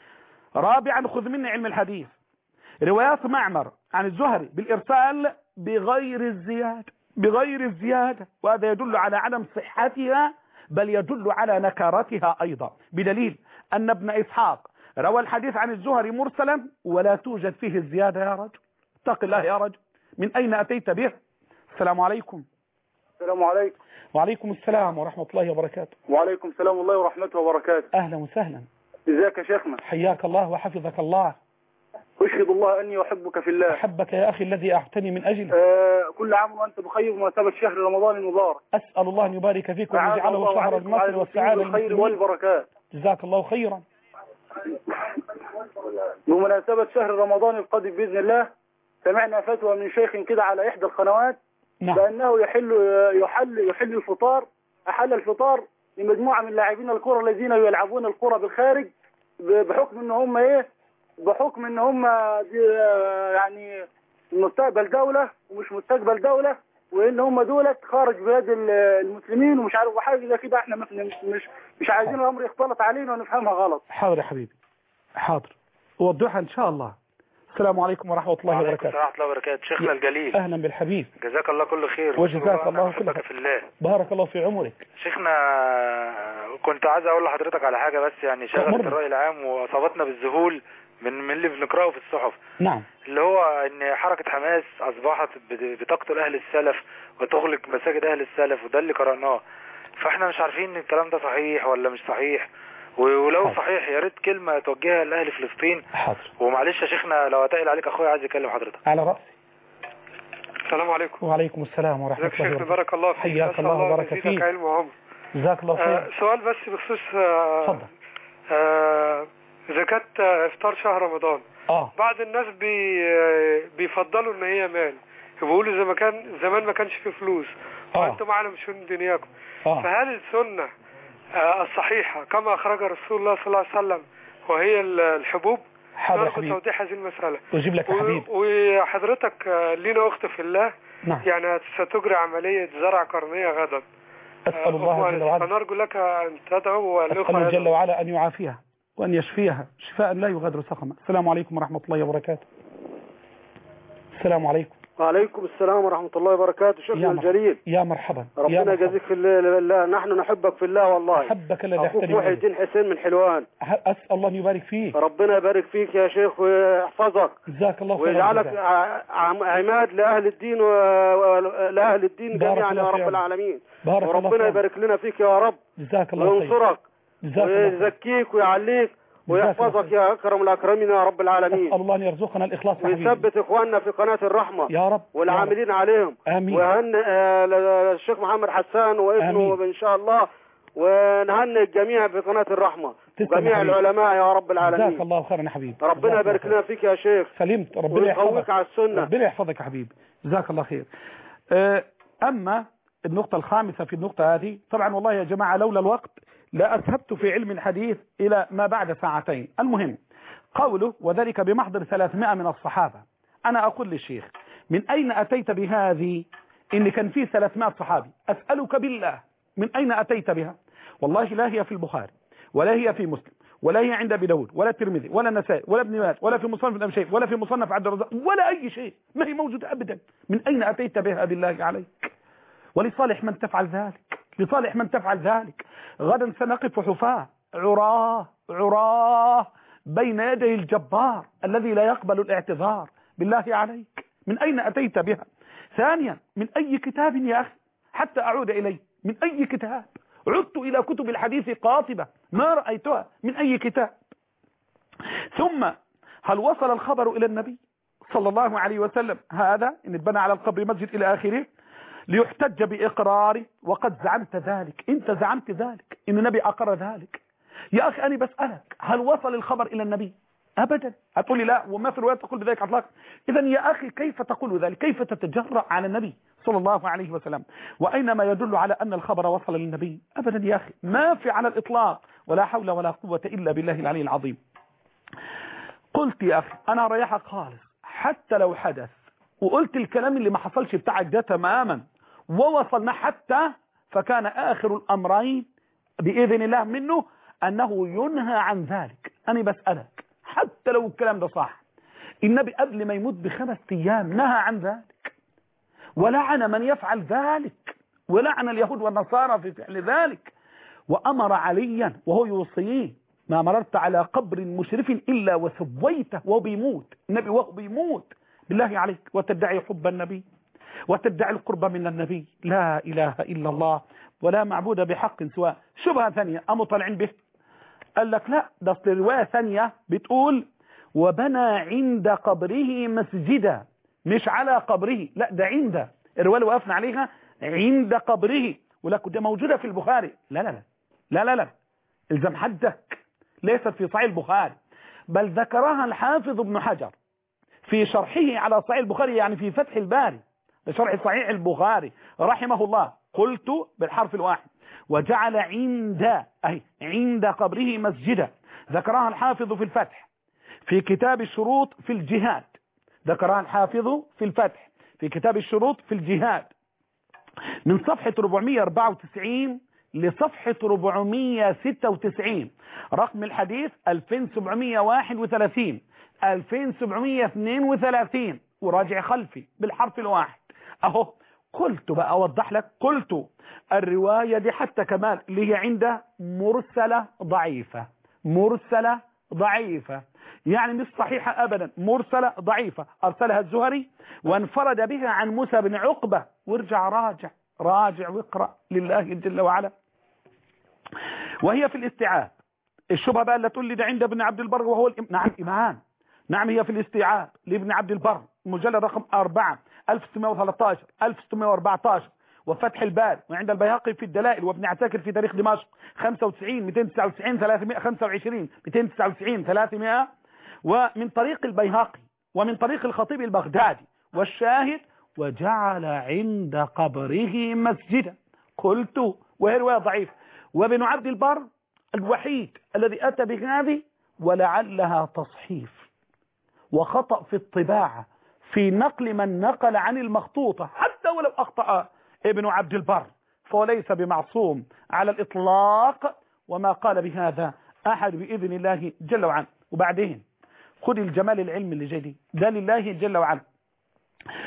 Speaker 1: رابعا خذ مني علم الحديث، روايات معمر عن الزهري بالإرسال بغير الزيادة بغير الزيادة، وهذا يدل على عدم صحتها بل يدل على نكارتها أيضا، بدليل أن ابن إسحاق روى الحديث عن الزهري مرسلا ولا توجد فيه الزيادة يا رجل. اتق الله يا رجل، من أين أتيت به؟ السلام عليكم.
Speaker 8: السلام عليكم.
Speaker 1: وعليكم السلام ورحمة الله وبركاته.
Speaker 8: وعليكم السلام الله ورحمته وبركاته.
Speaker 1: أهلا وسهلا.
Speaker 8: ازيك يا شيخنا؟
Speaker 1: حياك الله وحفظك الله.
Speaker 8: أشهد الله أني أحبك في الله.
Speaker 1: أحبك يا أخي الذي أعتني من أجله.
Speaker 8: آه كل عام وأنت بخير بمناسبة شهر رمضان المبارك.
Speaker 1: أسأل الله أن يبارك فيكم ويجعله شهر النصر والسعادة
Speaker 8: والخير والبركات.
Speaker 1: جزاك الله خيرا.
Speaker 8: بمناسبة شهر رمضان القادم بإذن الله، سمعنا فتوى من شيخ كده على إحدى القنوات
Speaker 1: نعم.
Speaker 8: بأنه يحل يحل يحل الفطار أحل الفطار لمجموعة من لاعبين الكرة الذين يلعبون الكرة بالخارج، بحكم ان هم ايه بحكم ان هم يعني مستقبل دولة ومش مستقبل دولة، وان هم دولت خارج بلاد المسلمين ومش عارف وحاجه زي كده. احنا مش مش عايزين الامر يختلط علينا ونفهمها غلط.
Speaker 1: حاضر يا حبيبي، حاضر، وضحها ان شاء الله. السلام عليكم ورحمة الله وبركاته.
Speaker 9: ورحمة الله وبركاته. شيخنا الجليل،
Speaker 1: أهلا بالحبيب،
Speaker 9: جزاك الله كل خير.
Speaker 1: وجزاك الله كل
Speaker 9: خير في الله.
Speaker 1: بارك الله في عمرك.
Speaker 9: شيخنا كنت عايز أقول لحضرتك على حاجة بس يعني شغلت الرأي العام وأصابتنا بالذهول من من اللي بنقرأه في الصحف.
Speaker 1: نعم.
Speaker 9: اللي هو إن حركة حماس أصبحت بتقتل أهل السلف وتغلق مساجد أهل السلف، وده اللي قرأناه. فإحنا مش عارفين الكلام ده صحيح ولا مش صحيح، ولو حاضر. صحيح يا ريت كلمة توجهها لأهل فلسطين.
Speaker 1: حاضر.
Speaker 9: ومعلش يا شيخنا لو أتقل عليك أخويا عايز يكلم حضرتك.
Speaker 1: على رأسي.
Speaker 10: السلام عليكم.
Speaker 1: وعليكم السلام ورحمة الله وبركاته.
Speaker 10: شيخنا بارك الله فيك.
Speaker 1: حياك الله وبارك فيك.
Speaker 10: علم وعمر.
Speaker 1: جزاك الله خير.
Speaker 10: آه سؤال بس بخصوص اتفضل. آه زكاة افطار شهر رمضان.
Speaker 1: اه
Speaker 10: بعض الناس بي بيفضلوا ان هي مال، بيقولوا زي ما كان زمان ما كانش فيه فلوس وانتم اعلم شؤون دنياكم.
Speaker 1: آه.
Speaker 10: فهل السنة آه الصحيحة كما اخرجها رسول الله صلى الله عليه وسلم وهي الحبوب؟
Speaker 1: حاضر يا حبيبي.
Speaker 10: توضيح هذه المسألة.
Speaker 1: أجيب لك يا حبيبي.
Speaker 10: وحضرتك لينا أخت في الله.
Speaker 1: نعم.
Speaker 10: يعني ستجري عملية زرع قرنية غدا.
Speaker 1: أسأل الله جل وعلا.
Speaker 10: فنرجو لك أن تدعو والأخوة.
Speaker 1: أسأل جل وعلا أن يعافيها وأن يشفيها شفاء لا يغادر سقما. السلام عليكم ورحمة الله وبركاته. السلام عليكم.
Speaker 11: وعليكم السلام ورحمة الله وبركاته. شيخنا الجليل
Speaker 1: يا مرحبا
Speaker 11: ربنا يجازيك في الله. نحن نحبك في الله والله.
Speaker 1: أحبك الذي
Speaker 11: أخوك محي الدين حسين من حلوان.
Speaker 1: أسأل الله أن يبارك فيك.
Speaker 11: ربنا يبارك فيك يا شيخ ويحفظك.
Speaker 1: جزاك الله خيرا.
Speaker 11: ويجعلك عماد لأهل الدين ولأهل الدين جميعا يا رب العالمين.
Speaker 1: بارك
Speaker 11: وربنا
Speaker 1: الله
Speaker 11: يبارك لنا فيك يا رب.
Speaker 1: جزاك الله خير.
Speaker 11: وينصرك ويزكيك ويعليك ويحفظك يا أكرم الأكرمين يا رب العالمين.
Speaker 1: أسأل الله أن يرزقنا الإخلاص
Speaker 11: ويثبت إخواننا في قناة الرحمة
Speaker 1: يا رب
Speaker 11: والعاملين عليهم.
Speaker 1: آمين.
Speaker 11: وهنئ الشيخ محمد حسان وابنه إن شاء الله، ونهنئ الجميع في قناة الرحمة وجميع العلماء يا رب العالمين.
Speaker 1: جزاك الله خيرا يا حبيبي.
Speaker 11: ربنا يبارك لنا فيك يا شيخ.
Speaker 1: سلمت. ربنا
Speaker 11: يحفظك على السنة.
Speaker 1: ربنا يحفظك يا حبيبي. جزاك الله خير. أما النقطة الخامسة في النقطة هذه، طبعا والله يا جماعة لولا الوقت لا أذهبت في علم الحديث إلى ما بعد ساعتين. المهم قوله وذلك بمحضر ثلاثمائة من الصحابة. أنا أقول للشيخ من أين أتيت بهذه إن كان فيه ثلاثمائة صحابي؟ أسألك بالله من أين أتيت بها؟ والله لا هي في البخاري ولا هي في مسلم ولا هي عند أبي داود ولا الترمذي ولا النسائي ولا ابن ماجه ولا في مصنف ابن شيخ ولا في مصنف عبد الرزاق ولا أي شيء، ما هي موجودة أبدا. من أين أتيت بها بالله عليك؟ ولصالح من تفعل ذلك، لصالح من تفعل ذلك. غدا سنقف حفاة عراه عراه بين يدي الجبار الذي لا يقبل الاعتذار. بالله عليك من أين أتيت بها؟ ثانيا من أي كتاب يا أخي حتى أعود إليه؟ من أي كتاب؟ عدت إلى كتب الحديث قاطبة ما رأيتها. من أي كتاب؟ ثم هل وصل الخبر إلى النبي صلى الله عليه وسلم هذا إن اتبنى على القبر مسجد إلى آخره ليحتج بإقراره وقد زعمت ذلك؟ انت زعمت ذلك ان النبي أقر ذلك. يا أخي أنا بسألك هل وصل الخبر إلى النبي؟ أبدا. هتقول لي لا وما في رواية تقول بذلك اطلاقا. إذا يا أخي كيف تقول ذلك؟ كيف تتجرأ على النبي صلى الله عليه وسلم وأين ما يدل على أن الخبر وصل للنبي؟ أبدا يا أخي ما في على الإطلاق. ولا حول ولا قوة إلا بالله العلي العظيم. قلت يا أخي أنا ريحك خالص حتى لو حدث وقلت الكلام اللي ما حصلش بتاعك ده تماما ووصلنا حتى فكان آخر الأمرين بإذن الله منه أنه ينهى عن ذلك. أنا بسألك حتى لو الكلام ده صح، النبي قبل ما يموت بخمس أيام نهى عن ذلك ولعن من يفعل ذلك ولعن اليهود والنصارى في فعل ذلك وأمر عليا وهو يوصيه ما مررت على قبر مشرف إلا وسويته وهو بيموت. النبي وهو بيموت بالله عليك وتدعي حب النبي وتدعي القرب من النبي. لا إله إلا الله ولا معبود بحق سواء. شبهة ثانية أمو طالعين به قال لك لا ده اصل رواية ثانية بتقول وبنى عند قبره مسجدا مش على قبره، لا ده عند الرواية اللي وقفنا عليها عند قبره ولكن ده موجودة في البخاري. لا لا لا لا لا لا الزم حدك ليست في صحيح البخاري بل ذكرها الحافظ ابن حجر في شرحه على صحيح البخاري يعني في فتح الباري شرح صحيح البخاري رحمه الله. قلت بالحرف الواحد وجعل عند أي عند قبره مسجدا ذكرها الحافظ في الفتح في كتاب الشروط في الجهاد ذكرها الحافظ في الفتح في كتاب الشروط في الجهاد من صفحة أربعمائة وأربعة وتسعين لصفحة أربعمائة وستة وتسعين رقم الحديث ألفين وسبعمائة وواحد وثلاثين ألفين وسبعمائة واثنين وثلاثين وراجع خلفي بالحرف الواحد اهو. قلت بقى اوضح لك قلت الرواية دي حتى كمان اللي هي عند مرسلة ضعيفة مرسلة ضعيفة يعني مش صحيحة ابدا مرسلة ضعيفة ارسلها الزهري وانفرد بها عن موسى بن عقبة. وارجع راجع راجع واقرأ لله جل وعلا. وهي في الاستيعاب. الشبهة بقى اللي تقول لي ده عند ابن عبد البر وهو الإم... نعم إمام نعم هي في الاستيعاب لابن عبد البر مجلد رقم أربعة ألف وستمائة وثلاثة عشر ألف وستمائة وأربعة عشر وفتح الباري وعند البيهقي في الدلائل وابن عساكر في تاريخ دمشق خمسة وتسعين مئتين وتسعة وتسعين ثلاثمائة وخمسة وعشرين مئتين وتسعة وتسعين ثلاثمائة ومن طريق البيهقي ومن طريق الخطيب البغدادي. والشاهد وجعل عند قبره مسجدا. قلت وهي رواية ضعيفة. وابن عبد البر الوحيد الذي أتى بهذه ولعلها تصحيف وخطأ في الطباعة في نقل من نقل عن المخطوطة حتى ولو أخطأ ابن عبد البر فهو ليس بمعصوم على الإطلاق وما قال بهذا أحد بإذن الله جل وعلا. وبعدين خذ الجمال العلمي اللي جدي ده لله جل وعلا.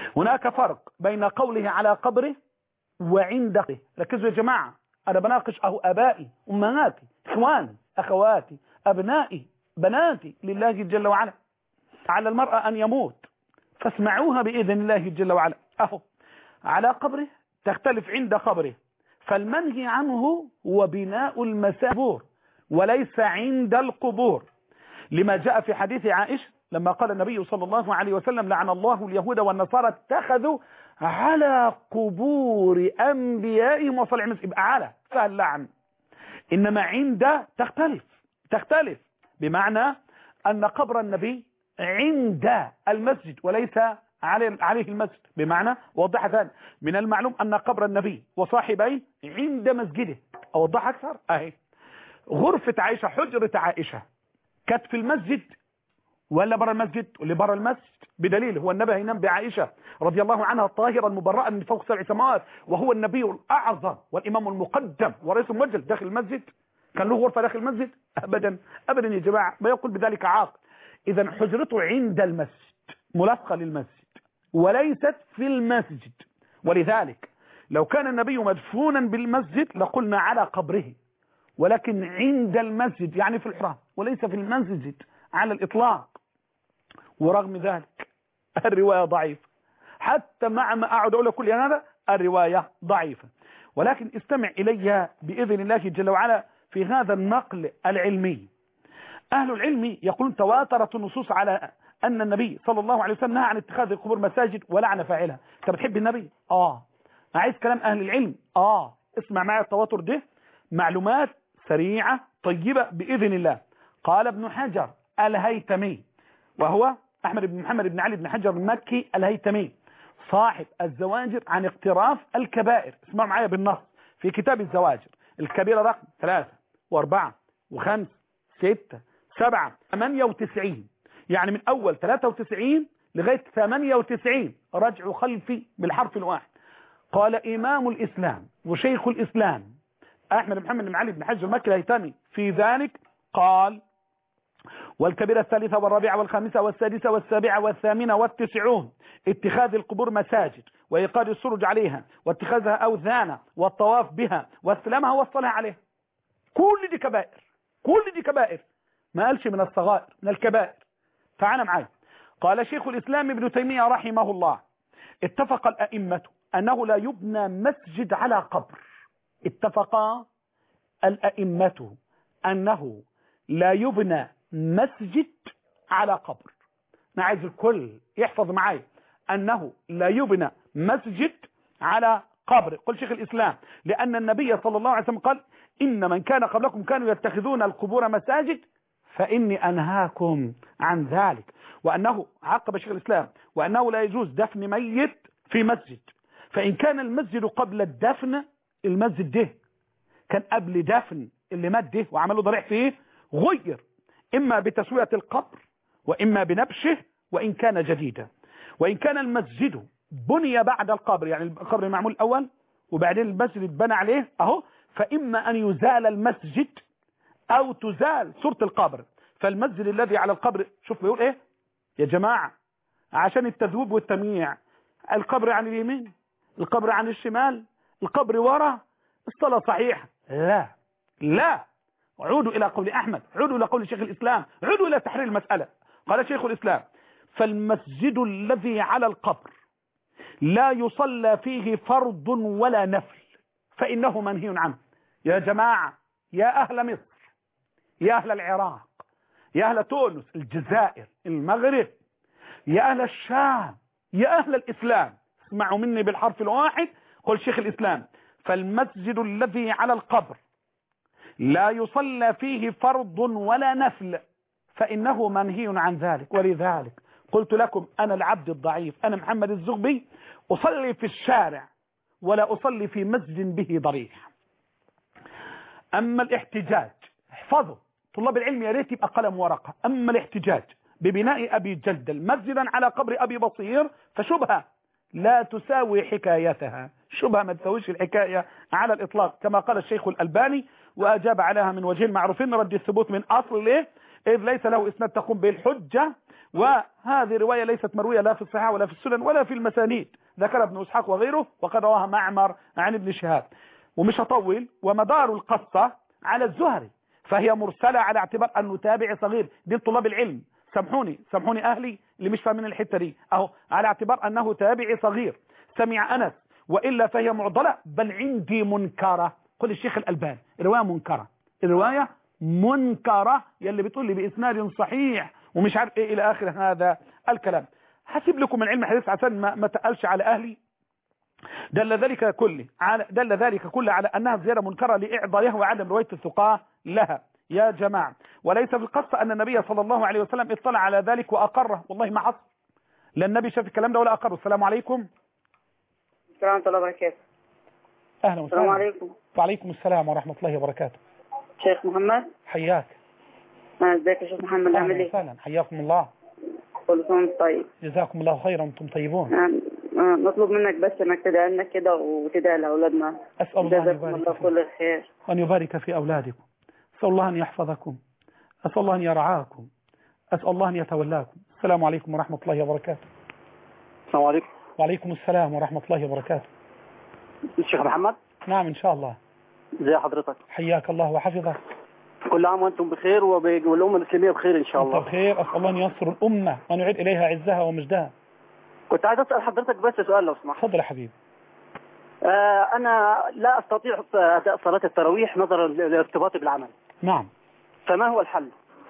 Speaker 1: هناك فرق بين قوله على قبره وعند قبره. ركزوا يا جماعة، أنا بناقش أهو أبائي أمهاتي إخواني أخواتي أبنائي بناتي لله جل وعلا. على المرأة أن يموت فاسمعوها بإذن الله جل وعلا. أهو على قبره تختلف عند قبره، فالمنهي عنه هو بناء المسابور وليس عند القبور، لما جاء في حديث عائشة لما قال النبي صلى الله عليه وسلم لعن الله اليهود والنصارى اتخذوا على قبور أنبيائهم وصالحهم مسجد. يبقى على فاللعن، إنما عند تختلف تختلف بمعنى أن قبر النبي عند المسجد وليس عليه المسجد. بمعنى وضح ذلك، من المعلوم أن قبر النبي وصاحبيه عند مسجده. أوضح أكثر، أهي غرفة عائشة حجرة عائشة كانت في المسجد ولا برا المسجد؟ واللي برا المسجد بدليل هو النبي ينام بعائشة رضي الله عنها الطاهرة المبرأة من فوق سبع سماوات، وهو النبي الأعظم والإمام المقدم ورئيس المجلس داخل المسجد. كان له غرفة داخل المسجد؟ أبدا أبدا يا جماعة، ما يقول بذلك عاقل. إذا حجرته عند المسجد ملاصقة للمسجد وليست في المسجد. ولذلك لو كان النبي مدفونا بالمسجد لقلنا على قبره، ولكن عند المسجد يعني في الحرام وليس في المسجد على الإطلاق. ورغم ذلك الرواية ضعيفة، حتى مع ما أعد أقول كل هذا الرواية ضعيفة. ولكن استمع إلي بإذن الله جل وعلا في هذا النقل العلمي. أهل العلم يقولون تواترت النصوص على أن النبي صلى الله عليه وسلم نهى عن اتخاذ القبور مساجد ولعن فاعلها. أنت بتحب النبي؟ آه. عايز كلام أهل العلم؟ آه. اسمع معي التواتر ده، معلومات سريعة طيبة بإذن الله. قال ابن حجر الهيتمي، وهو أحمد بن محمد بن علي بن حجر المكي الهيتمي، صاحب الزواجر عن اقتراف الكبائر. اسمعوا معايا بالنص في كتاب الزواجر، الكبيرة رقم ثلاثة واربعة وخمسة ستة سبعة ثمانية وتسعين، يعني من أول ثلاثة وتسعين لغاية ثمانية وتسعين، رجع خلفي بالحرف الواحد. قال إمام الإسلام وشيخ الإسلام أحمد بن محمد بن علي بن حجر المكي الهيتمي في ذلك قال: والكبيرة الثالثة والرابعة والخامسة والسادسة والسابعة والثامنة والتسعون اتخاذ القبور مساجد وإيقاد السرج عليها واتخاذها أوثانا والطواف بها واستلامها والصلاة عليها. كل دي كبائر، كل دي كبائر، ما قالش من الصغائر، من الكبائر. فعنا معايا. قال شيخ الإسلام ابن تيمية رحمه الله: اتفق الأئمة أنه لا يبنى مسجد على قبر. اتفق الأئمة أنه لا يبنى مسجد على قبر. أنا عايز الكل يحفظ معي أنه لا يبنى مسجد على قبر. قل شيخ الإسلام: لأن النبي صلى الله عليه وسلم قال: إن من كان قبلكم كانوا يتخذون القبور مساجد فإني أنهاكم عن ذلك. وأنه عقب شيخ الإسلام: وأنه لا يجوز دفن ميت في مسجد، فإن كان المسجد قبل الدفن، المسجد ده كان قبل دفن اللي مات ده وعملوا ضريح فيه، غير إما بتسوية القبر وإما بنبشه وإن كان جديدا. وإن كان المسجد بني بعد القبر، يعني القبر معمول الأول وبعدين المسجد اتبنى عليه أهو، فإما أن يزال المسجد أو تزال صورة القبر. فالمسجد الذي على القبر، شوف بيقول إيه يا جماعة عشان التذويب والتمييع: القبر عن اليمين، القبر عن الشمال، القبر ورا، الصلاة صحيحة. لا لا، عودوا إلى قول أحمد، عودوا إلى قول شيخ الإسلام، عودوا إلى تحرير المسألة. قال شيخ الإسلام: فالمسجد الذي على القبر لا يصلى فيه فرض ولا نفل فإنه منهي عنه. يا جماعة، يا أهل مصر، يا أهل العراق، يا أهل تونس، الجزائر، المغرب، يا أهل الشام، يا أهل الإسلام، اسمعوا مني بالحرف الواحد. قل شيخ الإسلام: فالمسجد الذي على القبر لا يصلى فيه فرض ولا نفل فإنه منهي عن ذلك. ولذلك قلت لكم أنا العبد الضعيف، أنا محمد الزغبي، أصلي في الشارع ولا أصلي في مسجد به ضريح. أما الاحتجاج، احفظوا طلاب العلم يا ريت يبقى قلم ورقة، أما الاحتجاج ببناء أبي جلدل مسجدا على قبر أبي بصير فشبهة لا تساوي حكايتها، شبهة ما تساويش الحكاية على الإطلاق، كما قال الشيخ الألباني وأجاب عليها من وجهين معروفين: رد الثبوت من أصله إذ ليس له إسناد تقوم به الحجة، وهذه رواية ليست مروية لا في الصحيح ولا في السنن ولا في المسانيد، ذكر ابن إسحاق وغيره، وقد رواها معمر عن ابن شهاب. ومش هطول، ومدار القصة على الزهري، فهي مرسلة على اعتبار أنه تابع صغير. دي طلاب العلم، سامحوني سامحوني أهلي اللي مش فاهمين الحتة دي، أهو على اعتبار أنه تابع صغير سمع أنس، وإلا فهي معضلة، بل عندي منكرة. قل الشيخ الألباني الرواية منكرة، الرواية منكرة، يلي بتقول لي بإسناد صحيح ومش عارف إيه إلى آخر هذا الكلام. هسيب لكم العلم حديث عشان ما, ما تقلش على أهلي. دل ذلك كله على دل ذلك كله على أنها زيادة منكرة لإعضائها وعدم رواية الثقة لها يا جماعة. وليس في القصة أن النبي صلى الله عليه وسلم اطلع على ذلك وأقره، والله ما حصل، لا النبي شاف الكلام ده ولا أقره. السلام عليكم.
Speaker 12: السلام ورحمة الله وبركاته.
Speaker 1: أهلا وسهلا.
Speaker 12: السلام عليكم.
Speaker 1: وعليكم السلام ورحمة الله وبركاته.
Speaker 12: شيخ محمد.
Speaker 1: حياك.
Speaker 12: ازيك يا شيخ محمد، عامل ايه؟
Speaker 1: أهلا وسهلا، حياكم الله.
Speaker 12: كل سنة وانت طيب.
Speaker 1: جزاكم الله خيرا وانتم طيبون.
Speaker 12: آه. آه. نطلب منك بس انك تدعي لنا كده وتدعي لاولادنا.
Speaker 1: أسأل الله أن
Speaker 12: جزاكم الله كل الخير.
Speaker 1: وأن يبارك في أولادكم. أسأل الله أن يحفظكم، أسأل الله أن يرعاكم، أسأل الله أن يتولاكم. السلام عليكم ورحمة الله وبركاته.
Speaker 13: السلام عليكم.
Speaker 1: وعليكم السلام ورحمة الله وبركاته.
Speaker 13: الشيخ محمد.
Speaker 1: نعم إن شاء الله.
Speaker 13: ازي حضرتك؟
Speaker 1: حياك الله وحفظك.
Speaker 13: كل عام وانتم بخير والأمة الإسلامية بخير إن شاء الله.
Speaker 1: أنت بخير، أسأل الله أن ينصر الأمة وأن يعيد إليها عزها ومجدها.
Speaker 13: كنت عايز أسأل حضرتك بس سؤال لو سمحت.
Speaker 1: تفضل يا حبيبي.
Speaker 13: آه أنا لا أستطيع أداء صلاة التراويح نظرا لارتباطي بالعمل.
Speaker 1: نعم.
Speaker 13: فما هو الحل؟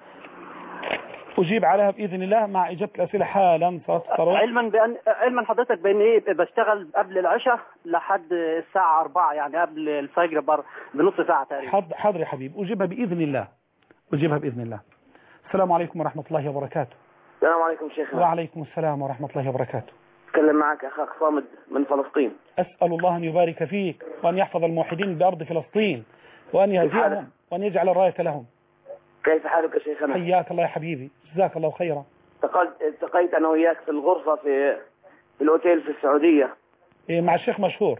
Speaker 1: أجيب عليها بإذن الله مع إجابة الأسئلة حالا. صلاة التراويح
Speaker 13: علما بأن علما حضرتك بأن إيه بشتغل قبل العشاء لحد الساعة أربعة، يعني قبل الفجر بر بنص ساعة تقريبا.
Speaker 1: حاضر حاضر يا حبيبي، أجيبها بإذن الله، أجيبها بإذن الله. السلام عليكم ورحمة الله وبركاته.
Speaker 14: السلام عليكم شيخنا.
Speaker 1: وعليكم السلام ورحمة الله وبركاته.
Speaker 14: أتكلم معك أخاك صامد من فلسطين.
Speaker 1: أسأل الله أن يبارك فيك وأن يحفظ الموحدين بأرض فلسطين وأن يهديهم وأن يجعل الراية لهم.
Speaker 14: كيف حالك يا شيخنا؟
Speaker 1: حياك الله يا حبيبي، جزاك الله خيرا.
Speaker 14: التقيت أنا وياك في الغرفة في في الأوتيل في السعودية.
Speaker 1: إيه مع الشيخ مشهور.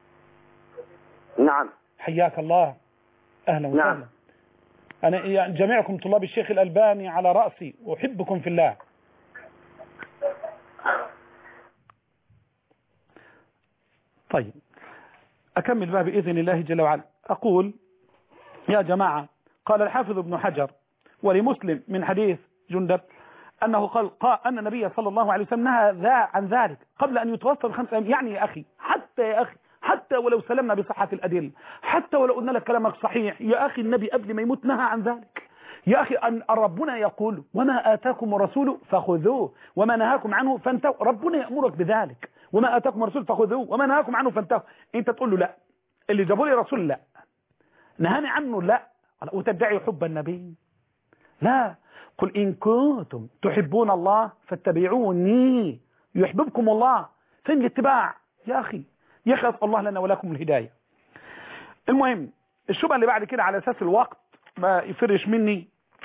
Speaker 14: نعم.
Speaker 1: حياك الله، أهلا وسهلا.
Speaker 14: نعم.
Speaker 1: أنا يعني جميعكم طلاب الشيخ الألباني على رأسي، أحبكم في الله. طيب أكمل بقى بإذن الله جل وعلا. أقول يا جماعة، قال الحافظ ابن حجر ولمسلم من حديث جندب أنه قال, قال أن النبي صلى الله عليه وسلم نهى ذا عن ذلك قبل أن يتوسط بخمس أيام. يعني يا أخي، حتى يا أخي حتى ولو سلمنا بصحة الأدلة، حتى ولو قلنا لك كلامك صحيح، يا أخي النبي قبل ما يموت نهى عن ذلك. يا أخي أن ربنا يقول وما آتاكم الرسول فخذوه وما نهاكم عنه فانتهوا. ربنا يأمرك بذلك، وما آتاكم الرسول فخذوه وما نهاكم عنه فانتهوا. أنت تقول له لا، اللي جابوا لي رسول لا، نهاني عنه لا، وتدعي حب النبي لا. قل إن كنتم تحبون الله فاتبعوني يحببكم الله. فين الاتباع يا أخي؟ يا أخي أسأل الله لنا ولكم الهداية. المهم الشبهة اللي بعد كده على أساس الوقت ما يفرش مني.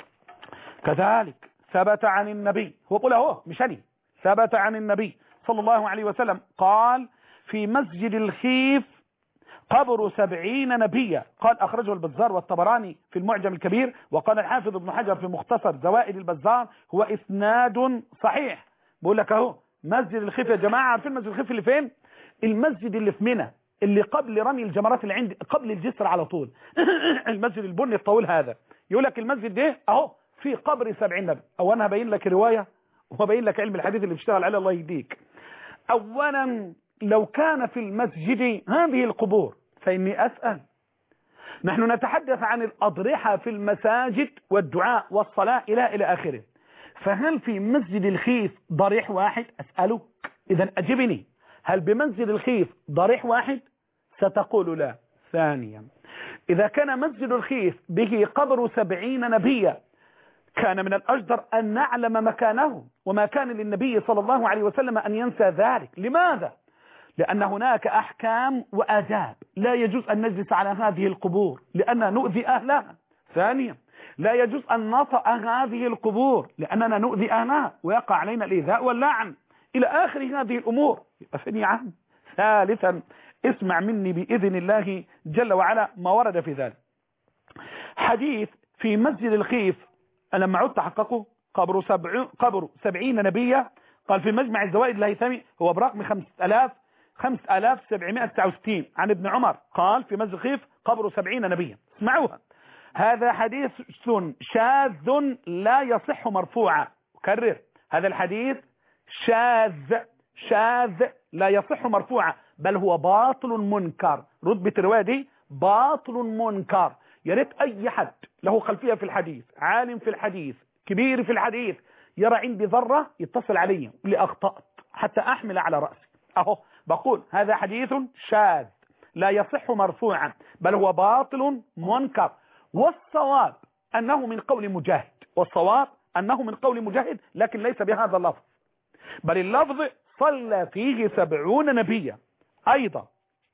Speaker 1: كذلك ثبت عن النبي، هو بقول اهو مش أنا، ثبت عن النبي صلى الله عليه وسلم قال في مسجد الخيف قبر سبعين نبيا. قال أخرجه البزار والطبراني في المعجم الكبير، وقال الحافظ ابن حجر في مختصر زوائد البزار هو إسناد صحيح. بقول لك اهو مسجد الخيف يا جماعة. عارفين مسجد الخيف اللي فين؟ المسجد اللي في منى، اللي قبل رمي الجمرات، اللي عند قبل الجسر على طول. المسجد البني الطويل هذا. يقول لك المسجد ده اهو في قبر سبعين نبي. او انا هبين لك رواية وهبين لك علم الحديث اللي بيشتغل عليه الله يهديك. اولا لو كان في المسجد هذه القبور فإني أسأل، نحن نتحدث عن الأضرحة في المساجد والدعاء والصلاة إلى إلى آخره، فهل في مسجد الخيف ضريح واحد؟ أسأله. إذا أجبني، هل بمسجد الخيف ضريح واحد؟ ستقول لا. ثانيا، إذا كان مسجد الخيف به قبر سبعين نبيا كان من الأجدر أن نعلم مكانه، وما كان للنبي صلى الله عليه وسلم أن ينسى ذلك. لماذا؟ لأن هناك أحكام وآداب، لا يجوز أن نجلس على هذه القبور لأننا نؤذي أهلها. ثانيا، لا يجوز أن نطأ هذه القبور لأننا نؤذي أهلها ويقع علينا الإيذاء واللعن إلى آخر هذه الأمور. فني عام. ثالثا، اسمع مني بإذن الله جل وعلا ما ورد في ذلك. حديث في مسجد الخيف لما عدت حققه قبر سبع قبر سبعين نبيا. قال في مجمع الزوائد الهيثمي هو برقم خمسة آلاف خمسة آلاف وسبعمائة وتسعة وستين عن ابن عمر قال في مسجد الخيف قبر سبعين نبيا. اسمعوها، هذا حديث شاذ لا يصح مرفوعا. أكرر، هذا الحديث شاذ شاذ لا يصح مرفوعا، بل هو باطل منكر. رتبة الرواية دي باطل منكر. يا ريت أي حد له خلفية في الحديث، عالم في الحديث، كبير في الحديث، يرى عندي ذرة يتصل علي اللي أخطأت حتى أحمل على رأسي. أهو بقول هذا حديث شاذ لا يصح مرفوعا، بل هو باطل منكر. والصواب أنه من قول مجاهد، والصواب أنه من قول مجاهد، لكن ليس بهذا اللفظ، بل اللفظ صلى فيه سبعون نبيا. أيضا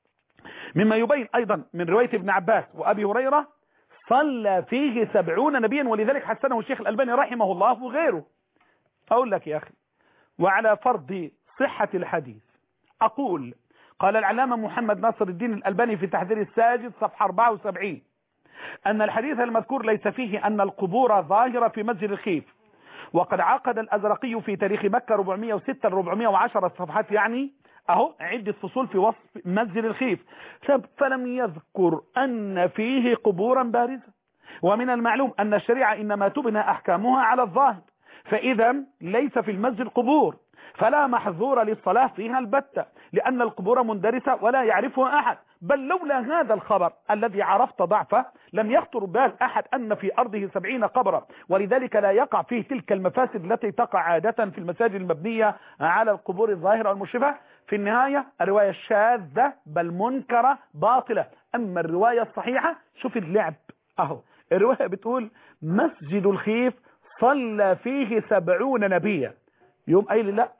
Speaker 1: مما يبين أيضا من رواية ابن عباس وأبي هريرة صلى فيه سبعون نبيا، ولذلك حسنه الشيخ الألباني رحمه الله وغيره. أقول لك يا أخي، وعلى فرض صحة الحديث أقول قال العلامة محمد ناصر الدين الألباني في تحذير الساجد صفحة أربعة وسبعين أن الحديث المذكور ليس فيه أن القبور ظاهرة في مسجد الخيف، وقد عقد الأزرقي في تاريخ مكة أربعمائة وستة أربعمائة وعشرة صفحات، يعني أهو عدة فصول في وصف مسجد الخيف، فلم يذكر أن فيه قبورا بارزة. ومن المعلوم أن الشريعة إنما تبنى أحكامها على الظاهر، فإذا ليس في المسجد قبور، فلا محظور للصلاة فيها البتة، لأن القبور مندرسة ولا يعرفها أحد. بل لولا هذا الخبر الذي عرفت ضعفه لم يخطر بال أحد أن في أرضه سبعين قبرا، ولذلك لا يقع فيه تلك المفاسد التي تقع عادة في المساجد المبنية على القبور الظاهرة والمشرفة. في النهاية الرواية الشاذة بل منكرة باطلة. أما الرواية الصحيحة شوف اللعب، أهو الرواية بتقول مسجد الخيف صلى فيه سبعون نبيا، يوم قايل لا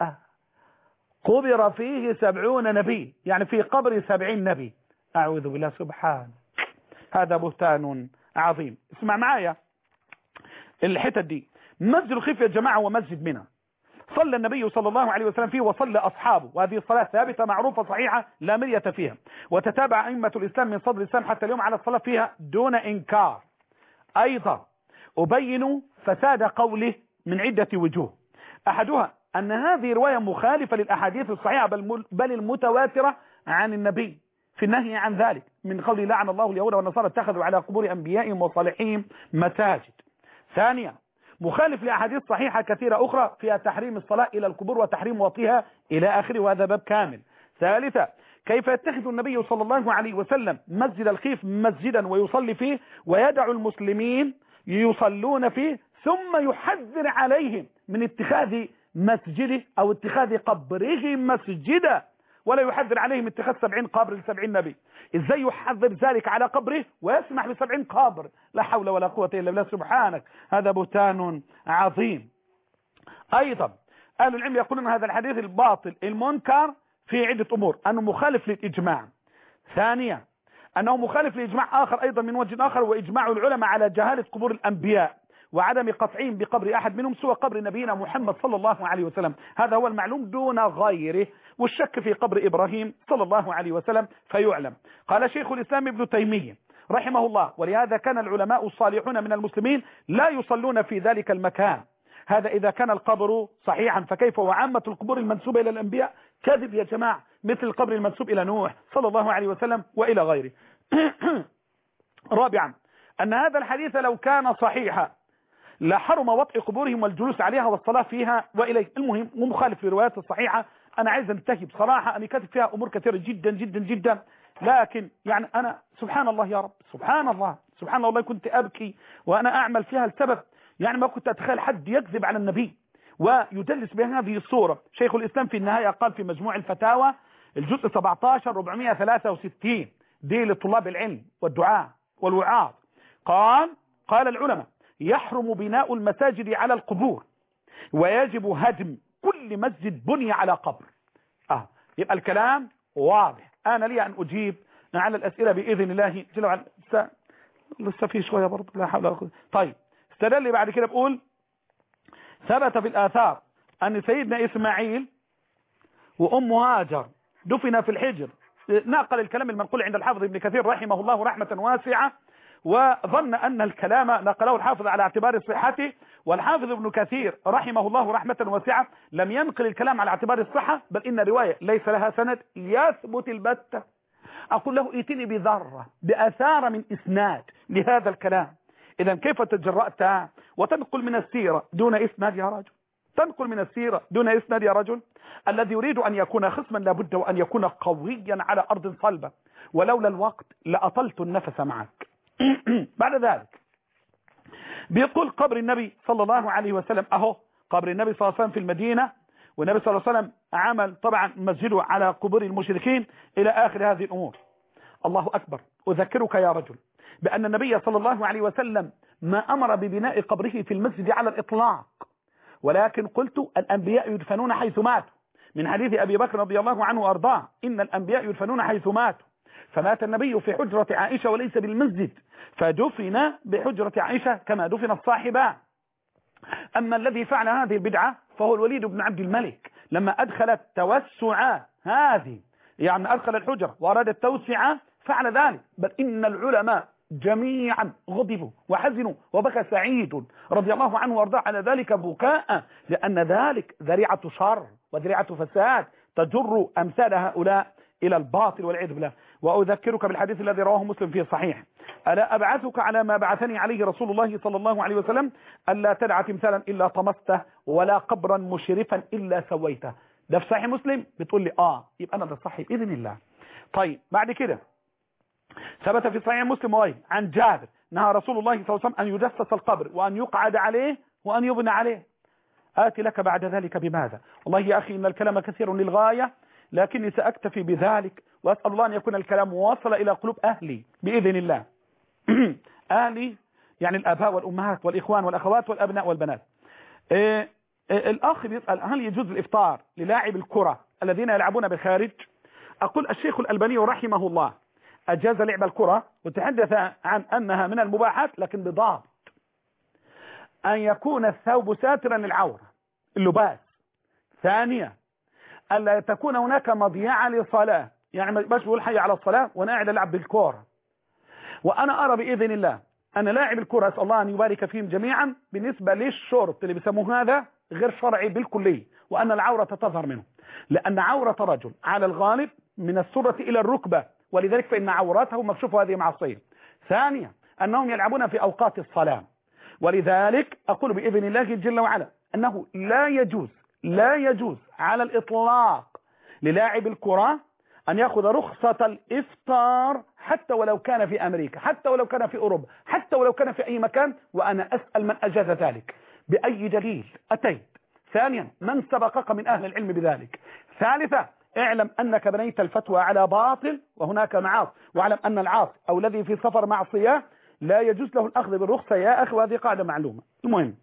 Speaker 1: قبر فيه سبعون نبي، يعني في قبر سبعين نبي. أعوذ بالله، سبحان، هذا بهتان عظيم. اسمع معايا الحتة دي. مسجد الخيف يا جماعة ومسجد منى صلى النبي صلى الله عليه وسلم فيه وصلى أصحابه، وهذه الصلاة ثابتة معروفة صحيحة لا مرية فيها، وتتابع أئمة الإسلام من صدر الإسلام حتى اليوم على الصلاة فيها دون إنكار. أيضا أبين فساد قوله من عدة وجوه، أحدها أن هذه رواية مخالفة للأحاديث الصحيحة بل المتواترة عن النبي في النهي عن ذلك، من قول لعن الله اليهود والنصارى اتخذوا على قبور أنبيائهم وصالحين مساجد. ثانيا مخالف لأحاديث صحيحة كثيرة أخرى فيها تحريم الصلاة إلى القبور وتحريم وطئها إلى آخره، وهذا باب كامل. ثالثا كيف يتخذ النبي صلى الله عليه وسلم مسجد الخيف مسجدا ويصلي فيه ويدع المسلمين يصلون فيه، ثم يحذر عليهم من اتخاذ مسجده أو اتخاذ قبره مسجدا، ولا يحذر عليهم اتخاذ سبعين قبر لسبعين نبي؟ ازاي يحذر ذلك على قبره ويسمح بسبعين قبر؟ لا حول ولا قوة إلا بالله، سبحانك، هذا بهتان عظيم. أيضا أهل العلم يقولون هذا الحديث الباطل المنكر في عدة أمور: أنه مخالف للإجماع، ثانيا أنه مخالف لإجماع آخر أيضا من وجه آخر، وإجماع العلماء على جهالة قبور الأنبياء وعدم قطعهم بقبر أحد منهم سوى قبر نبينا محمد صلى الله عليه وسلم، هذا هو المعلوم دون غيره، والشك في قبر إبراهيم صلى الله عليه وسلم فيعلم. قال شيخ الإسلام ابن تيمية رحمه الله: ولهذا كان العلماء الصالحون من المسلمين لا يصلون في ذلك المكان. هذا إذا كان القبر صحيحا، فكيف وعامة القبور المنسوبة إلى الأنبياء كذب يا جماعة، مثل القبر المنسوب إلى نوح صلى الله عليه وسلم وإلى غيره. رابعا أن هذا الحديث لو كان صحيحا لحرم وطئ قبورهم والجلوس عليها والصلاة فيها وإليه. المهم ومخالف للروايات الصحيحة. أنا عايز انتهي بصراحة، أنا كاتب فيها أمور كثيرة جدا جدا جدا، لكن يعني أنا سبحان الله يا رب، سبحان الله سبحان الله، كنت أبكي وأنا أعمل فيها السبب. يعني ما كنت أتخيل حد يكذب على النبي ويدلس بهذه الصورة. شيخ الإسلام في النهاية قال في مجموع الفتاوى الجزء سبعة عشر أربعمائة وثلاثة وستين، دي لطلاب العلم والدعاء والوعاظ، قال قال العلماء: يحرم بناء المساجد على القبور، ويجب هدم كل مسجد بني على قبر. اه يبقى الكلام واضح. انا لي ان اجيب على الاسئله باذن الله جل وعلا. لسه في شويه برضه، لا حول ولا قوه. طيب استدل بعد كده بقول: ثبت في الاثار ان سيدنا اسماعيل وام هاجر دفن في الحجر. نقل الكلام المنقول عند الحافظ ابن كثير رحمه الله رحمه واسعه، وظن أن الكلام نقله الحافظ على اعتبار صحته، والحافظ ابن كثير رحمه الله رحمة واسعة لم ينقل الكلام على اعتبار الصحة، بل إن رواية ليس لها سند يثبت البتة. أقول له ائتني بذرة بأثار من إسناد لهذا الكلام. إذا كيف تجرأت وتنقل من السيرة دون إسناد يا رجل؟ تنقل من السيرة دون إسناد يا رجل؟ الذي يريد أن يكون خصما لابد وأن يكون قويا على أرض صلبة، ولولا الوقت لأطلت النفس معك. بعد ذلك بيقول قبر النبي صلى الله عليه وسلم، أهو قبر النبي صلى الله عليه وسلم في المدينة، والنبي صلى الله عليه وسلم عمل طبعا مسجده على قبور المشركين إلى آخر هذه الأمور. الله أكبر. أذكرك يا رجل بأن النبي صلى الله عليه وسلم ما أمر ببناء قبره في المسجد على الإطلاق، ولكن قلت الأنبياء يدفنون حيث ماتوا، من حديث أبي بكر رضي الله عنه وأرضاه إن الأنبياء يدفنون حيث ماتوا، فمات النبي في حجرة عائشة وليس بالمسجد، فدفن بحجرة عائشة كما دفن الصاحبان. أما الذي فعل هذه البدعة فهو الوليد بن عبد الملك، لما أدخل التوسع هذه، يعني أدخل الحجرة وأراد التوسعة فعل ذلك. بل إن العلماء جميعا غضبوا وحزنوا، وبكى سعيد رضي الله عنه وارضاه على ذلك بكاء، لأن ذلك ذريعة شر وذريعة فساد تجر أمثال هؤلاء إلى الباطل والعياذ بالله. وأذكرك بالحديث الذي رواه مسلم في الصحيح: ألا أبعثك على ما بعثني عليه رسول الله صلى الله عليه وسلم، ألا تدع تمثالا إلا طمسته ولا قبرا مشرفا إلا سويته. ده في صحيح مسلم. بتقول لي آه يبقى أنا ده صحيح بإذن الله. طيب بعد كده ثبت في صحيح مسلم وغيره عن جابر نهى رسول الله صلى الله عليه وسلم أن يجسس القبر وأن يقعد عليه وأن يبنى عليه. آتي لك بعد ذلك بماذا؟ والله يا أخي إن الكلام كثير للغاية، لكني سأكتفي بذلك، وأسأل الله أن يكون الكلام واصل إلى قلوب أهلي بإذن الله. أهلي يعني الآباء والأمهات والإخوان والأخوات والأبناء والبنات. إيه إيه الأخ بيسأل: هل يجوز الإفطار للاعب الكرة الذين يلعبون بالخارج؟ أقول الشيخ الألباني رحمه الله أجاز لعب الكرة وتحدث عن أنها من المباحات، لكن بضابط أن يكون الثوب ساترا للعورة، اللباس. ثانيا ألا تكون هناك مضيعة للصلاة، يعني باش بقول حي على الصلاة وأنا قاعد ألعب بالكرة. وأنا أرى بإذن الله أن لاعب الكرة، أسأل الله أن يبارك فيهم جميعا، بالنسبة للشرط اللي بيسموه هذا غير شرعي بالكلية، وأن العورة تظهر منه، لأن عورة رجل على الغالب من السرة إلى الركبة، ولذلك فإن عورته مكشوفة، هذه معصية. ثانيا أنهم يلعبون في أوقات الصلاة، ولذلك أقول بإذن الله جل وعلا أنه لا يجوز لا يجوز على الإطلاق للاعب الكرة أن يأخذ رخصة الإفطار، حتى ولو كان في أمريكا، حتى ولو كان في أوروبا، حتى ولو كان في أي مكان، وأنا أسأل من أجاز ذلك بأي دليل أتيت. ثانيا من سبقك من أهل العلم بذلك. ثالثا اعلم أنك بنيت الفتوى على باطل وهناك معاصي، واعلم أن العاصي أو الذي في سفر معصية لا يجوز له الأخذ بالرخصة يا أخي، وهذه قاعدة معلومة. المهم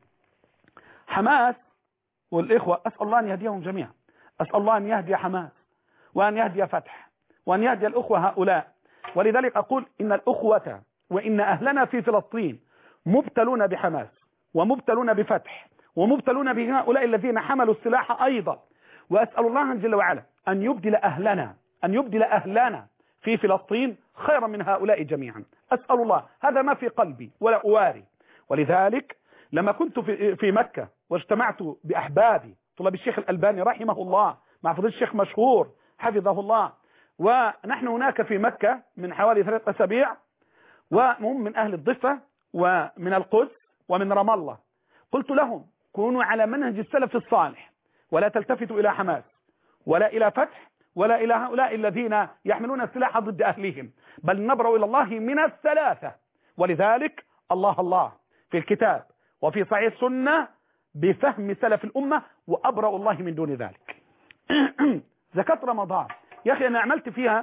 Speaker 1: حماس والإخوة أسأل الله أن يهديهم جميعا، أسأل الله أن يهدي حماس وأن يهدي فتح وأن يهدي الأخوة هؤلاء. ولذلك أقول إن الأخوة وإن أهلنا في فلسطين مبتلون بحماس ومبتلون بفتح ومبتلون بهؤلاء الذين حملوا السلاح أيضا. وأسأل الله جل وعلا أن يبدل أهلنا أن يبدل أهلنا في فلسطين خيرا من هؤلاء جميعا. أسأل الله، هذا ما في قلبي ولا أواري. ولذلك لما كنت في في مكة واجتمعت بأحبابي طلاب الشيخ الألباني رحمه الله مع فضيلة الشيخ مشهور حفظه الله، ونحن هناك في مكة من حوالي ثلاث أسابيع، وهم من أهل الضفة ومن القدس ومن رام الله، قلت لهم: كونوا على منهج السلف الصالح، ولا تلتفتوا إلى حماس ولا إلى فتح ولا إلى هؤلاء الذين يحملون السلاح ضد أهليهم، بل نبرأ إلى الله من الثلاثة. ولذلك الله الله في الكتاب وفي صحيح السنة بفهم سلف الأمة، وأبرأ الله من دون ذلك. زكاة رمضان يا أخي أنا عملت فيها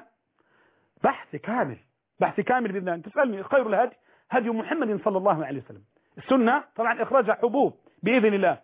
Speaker 1: بحث كامل بحث كامل بإذن الله. أنت تسألني خير الهدي هدي محمد صلى الله عليه وسلم. السنة طبعا إخراج حبوب بإذن الله،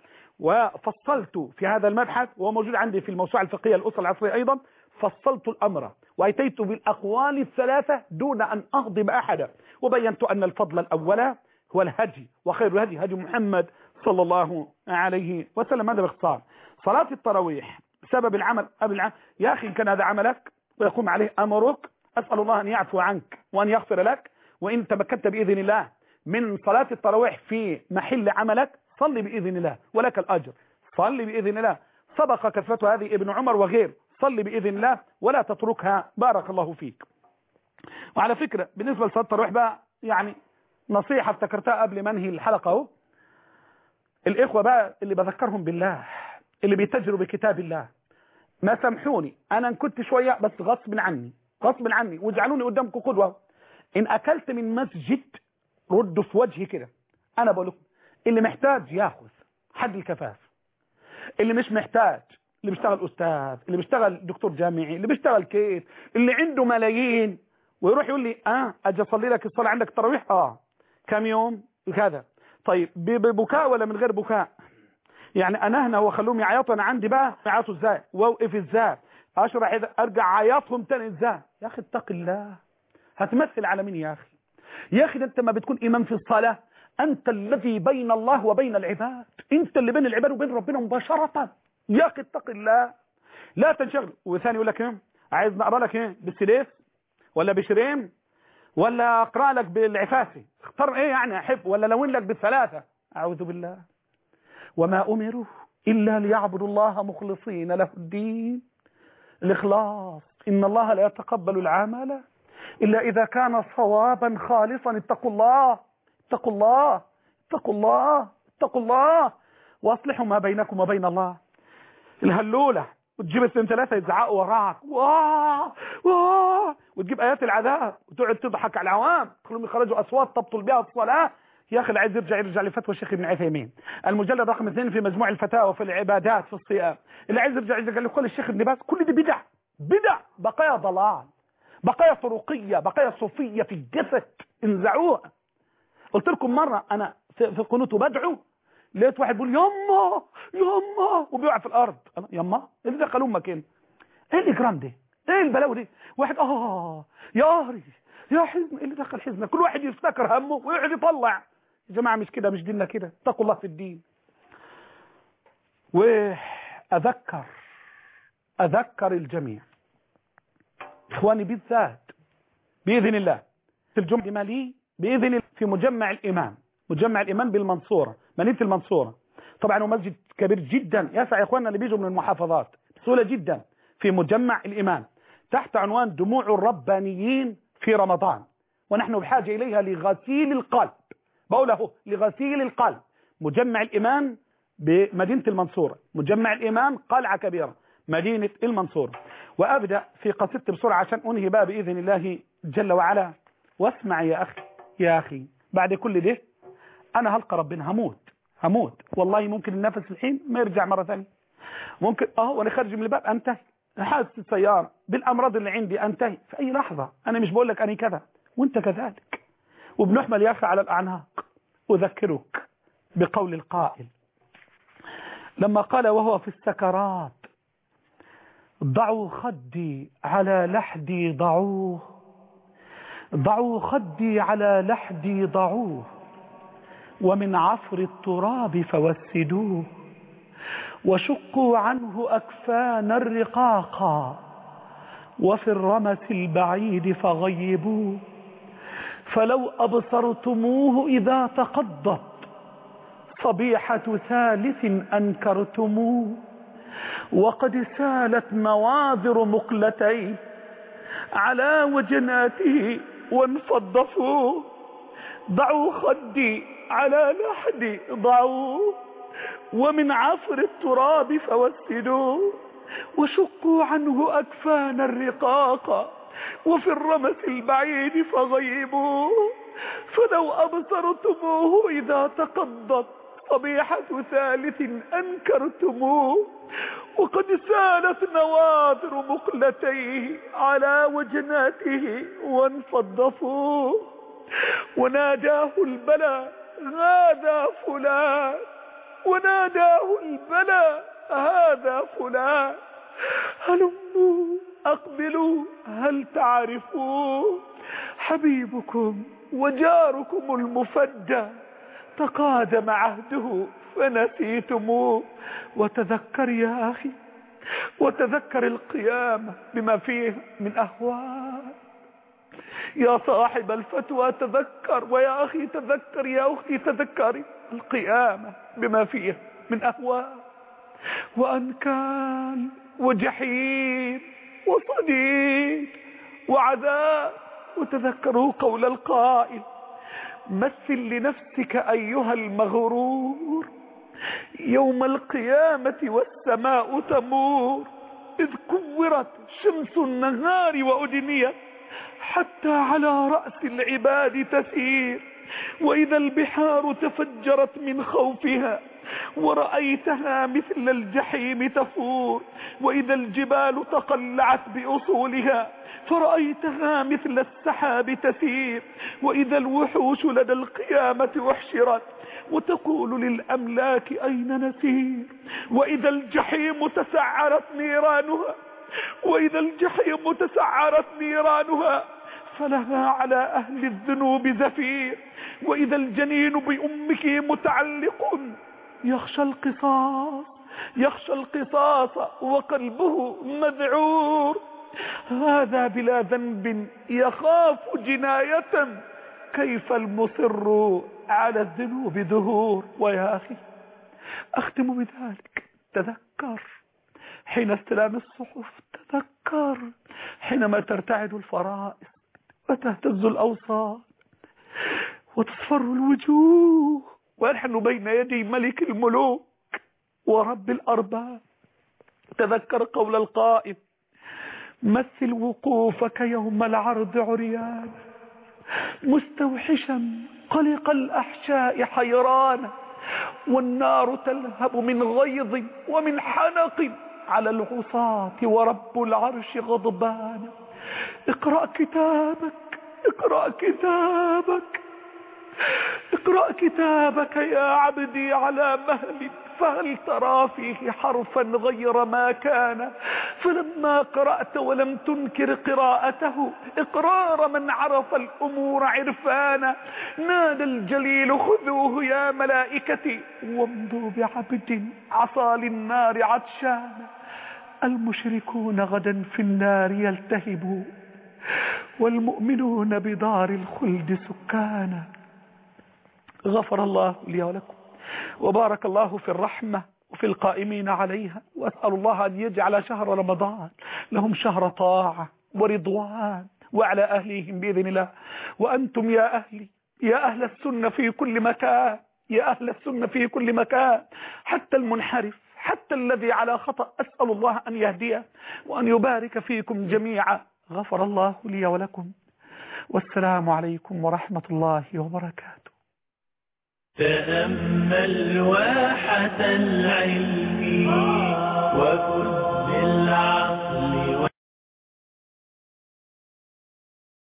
Speaker 1: وفصلت في هذا المبحث وهو موجود عندي في الموسوعة الفقهية الأسرة العصرية أيضا. فصلت الأمر وأتيت بالأقوال الثلاثة دون أن أغضب أحدا، وبينت أن الفضل الأول هو الهدي، وخير الهدي هدي محمد صلى الله عليه وسلم. هذا باختصار. صلاة التراويح سبب العمل قبل العمل يا أخي، إن كان هذا عملك ويقوم عليه أمرك، أسأل الله أن يعفو عنك وأن يغفر لك وإن تمكنت بإذن الله من صلاة التراويح في محل عملك صلي بإذن الله ولك الأجر، صلي بإذن الله، سبق كثرة هذه ابن عمر وغير، صلي بإذن الله ولا تتركها، بارك الله فيك. وعلى فكرة بالنسبة لصلاة التراويح بقى يعني نصيحة افتكرتها قبل ما انهي الحلقة اهو، الإخوة بقى اللي بذكرهم بالله، اللي بيتجروا بكتاب الله، ما سامحوني أنا كنت شوية بس غصب عني غصب عني واجعلوني قدامكم قدوة. إن أكلت من مسجد ردوا في وجهي كده، أنا بقول لكم اللي محتاج ياخذ حد الكفاف، اللي مش محتاج، اللي بيشتغل أستاذ، اللي بيشتغل دكتور جامعي، اللي بيشتغل كيف، اللي عنده ملايين ويروح يقول لي اه اجي اصلي لك الصلاه عندك التراويح اه كم يوم كذا، طيب ببكاء ولا من غير بكاء؟ يعني انا هنا وخلوهم يعيطوا، انا عندي بقى يعيطوا ازاي واوقف ازاي اشرح إذا ارجع عياطهم تاني ازاي؟ يا اخي اتق الله، هتمثل على مين يا اخي؟ يا اخي ده انت ما بتكون امام في الصلاه انت الذي بين الله وبين العباد، انت اللي بين العباد وبين ربنا مباشره، يا اخي اتق الله لا تنشغل. وثاني يقول لك ايه عايز نقرا لك ايه بالسليف ولا بشريم ولا اقرا لك بالعفاسي، اختار ايه يعني احب، ولا لون لك بالثلاثه، اعوذ بالله. وما امروا الا ليعبدوا الله مخلصين له الدين، الاخلاص، ان الله لا يتقبل العمل الا اذا كان صوابا خالصا. اتقوا الله اتقوا الله اتقوا الله اتقوا الله واصلحوا ما بينكم وبين الله. الهلوله وتجيب اثنين ثلاثه يزعقوا وراك واه واه وتجيب ايات العذاب وتقعد تضحك على العوام تخليهم يخرجوا اصوات تبطل بها الصلاه. يا اخي اللي عايز يرجع يرجع لفتوى الشيخ ابن عثيمين المجلد رقم اثنين في مجموع الفتاوى في العبادات في الصيام، اللي عايز يرجع يرجع لقول الشيخ ابن باز. كل دي بدع بدع بقايا ضلال، بقايا طرقيه، بقايا صوفيه في الجسد، انزعوها. قلت لكم مره انا في القنوت وبدعو لقيت واحد بيقول يما يما وبيقع في الارض، يما اللي دخل امك هنا، ايه الاجرام ده؟ ايه البلاوي دي؟ واحد اه يا قهري يا حزن، اللي دخل حزنه، كل واحد يفتكر همه ويقعد يطلع. يا جماعه مش كده، مش ديننا كده، اتقوا الله في الدين. واذكر اذكر الجميع اخواني بالذات باذن الله في الجمعه الماليه باذن الله في مجمع الامام، مجمع الامام بالمنصوره، مدينه المنصوره. طبعا هو مسجد كبير جدا يسع يا اخواننا اللي بيجوا من المحافظات بسهوله جدا، في مجمع الامام تحت عنوان دموع الربانيين في رمضان، ونحن بحاجه اليها لغسيل القلب، بقوله لغسيل القلب. مجمع الامام بمدينه المنصوره، مجمع الامام قلعه كبيره مدينه المنصوره. وابدا في قصيدتي بسرعه عشان انهي بقى باذن الله جل وعلا. واسمع يا اخي يا اخي، بعد كل ده انا هلقى ربنا، هموت هموت والله، ممكن النفس الحين ما يرجع مره ثانيه، ممكن اه وانا خارج من الباب انتهي، حادث السياره بالامراض اللي عندي انتهي في اي لحظه. انا مش بقول لك انا كذا وانت كذلك، وبنحمل يا اخي على الاعناق. اذكرك بقول القائل لما قال وهو في السكرات ضعوا خدي على لحدي ضعوه، ضعوا خدي على لحدي ضعوه، ومن عفر التراب فوسدوه، وشقوا عنه أكفان الرقاقا، وفي الرمس البعيد فغيبوه، فلو أبصرتموه إذا تقضت صبيحة ثالث أنكرتموه، وقد سالت نواظر مقلتيه على وجناته وانفضفوه، ضعوا خدي على لحدي ضعوه، ومن عفر التراب فوسدوه، وشقوا عنه أكفان الرقاق، وفي الرمس البعيد فغيبوه، فلو أبصرتموه إذا تقضت صبيحة ثالث أنكرتموه، وقد سالت نواظر مقلتيه على وجناته وانفضفوه، وناداه البلى هذا فلان، وناداه البلى هذا فلان، هلموا أقبلوا هل تعرفوه، حبيبكم وجاركم المفدى تقادم عهده فنسيتموه. وتذكر يا أخي، وتذكر القيامة بما فيه من أهوال، يا صاحب الفتوى تذكر، ويا أخي تذكر، يا أختي تذكري القيامة بما فيها من أهوال وأنكال وجحيم وصديد وعذاب. وتذكروا قول القائل: مثل لنفسك أيها المغرور يوم القيامة والسماء تمور، إذ كورت شمس النهار وأدنيت حتى على رأس العباد تسير، وإذا البحار تفجرت من خوفها ورأيتها مثل الجحيم تفور، وإذا الجبال تقلعت بأصولها فرأيتها مثل السحاب تسير، وإذا الوحوش لدى القيامة أحشرت وتقول للأملاك أين نسير، وإذا الجحيم تسعرت نيرانها وإذا الجحيم تسعرت نيرانها فلها على أهل الذنوب زفير، وإذا الجنين بأمك متعلق يخشى القصاص يخشى القصاص وقلبه مذعور، هذا بلا ذنب يخاف جناية، كيف المصر على الذنوب ذهور. ويا أخي أختم بذلك: تذكر حين استلام الصحف، تذكر حينما ترتعد الفرائس وتهتز الأوصال وتصفر الوجوه ونحن بين يدي ملك الملوك ورب الأرباب. تذكر قول القائل: مثل وقوفك يوم العرض عريان مستوحشا قلق الأحشاء حيرانا، والنار تلهب من غيظ ومن حنق على العصاة ورب العرش غضبان. اقرأ كتابك اقرأ كتابك اقرأ كتابك يا عبدي على مهل، فهل ترى فيه حرفا غير ما كان؟ فلما قرأت ولم تنكر قراءته إقرار من عرف الأمور عرفانا، نادى الجليل: خذوه يا ملائكتي وامضوا بعبد عصى للنار عطشانا. المشركون غدا في النار يلتهبون والمؤمنون بدار الخلد سكانا. غفر الله لي ولكم وبارك الله في الرحمة وفي القائمين عليها، وأسأل الله أن يجعل شهر رمضان لهم شهر طاعة ورضوان وعلى أهلهم بإذن الله. وأنتم يا أهلي يا أهل السنة في كل مكان يا أهل السنة في كل مكان، حتى المنحرف حتى الذي على خطأ، أسأل الله أن يهديه وأن يبارك فيكم جميعا. غفر الله لي ولكم، والسلام عليكم ورحمة الله وبركاته.
Speaker 15: تأمل واحة العلم وكن للعالم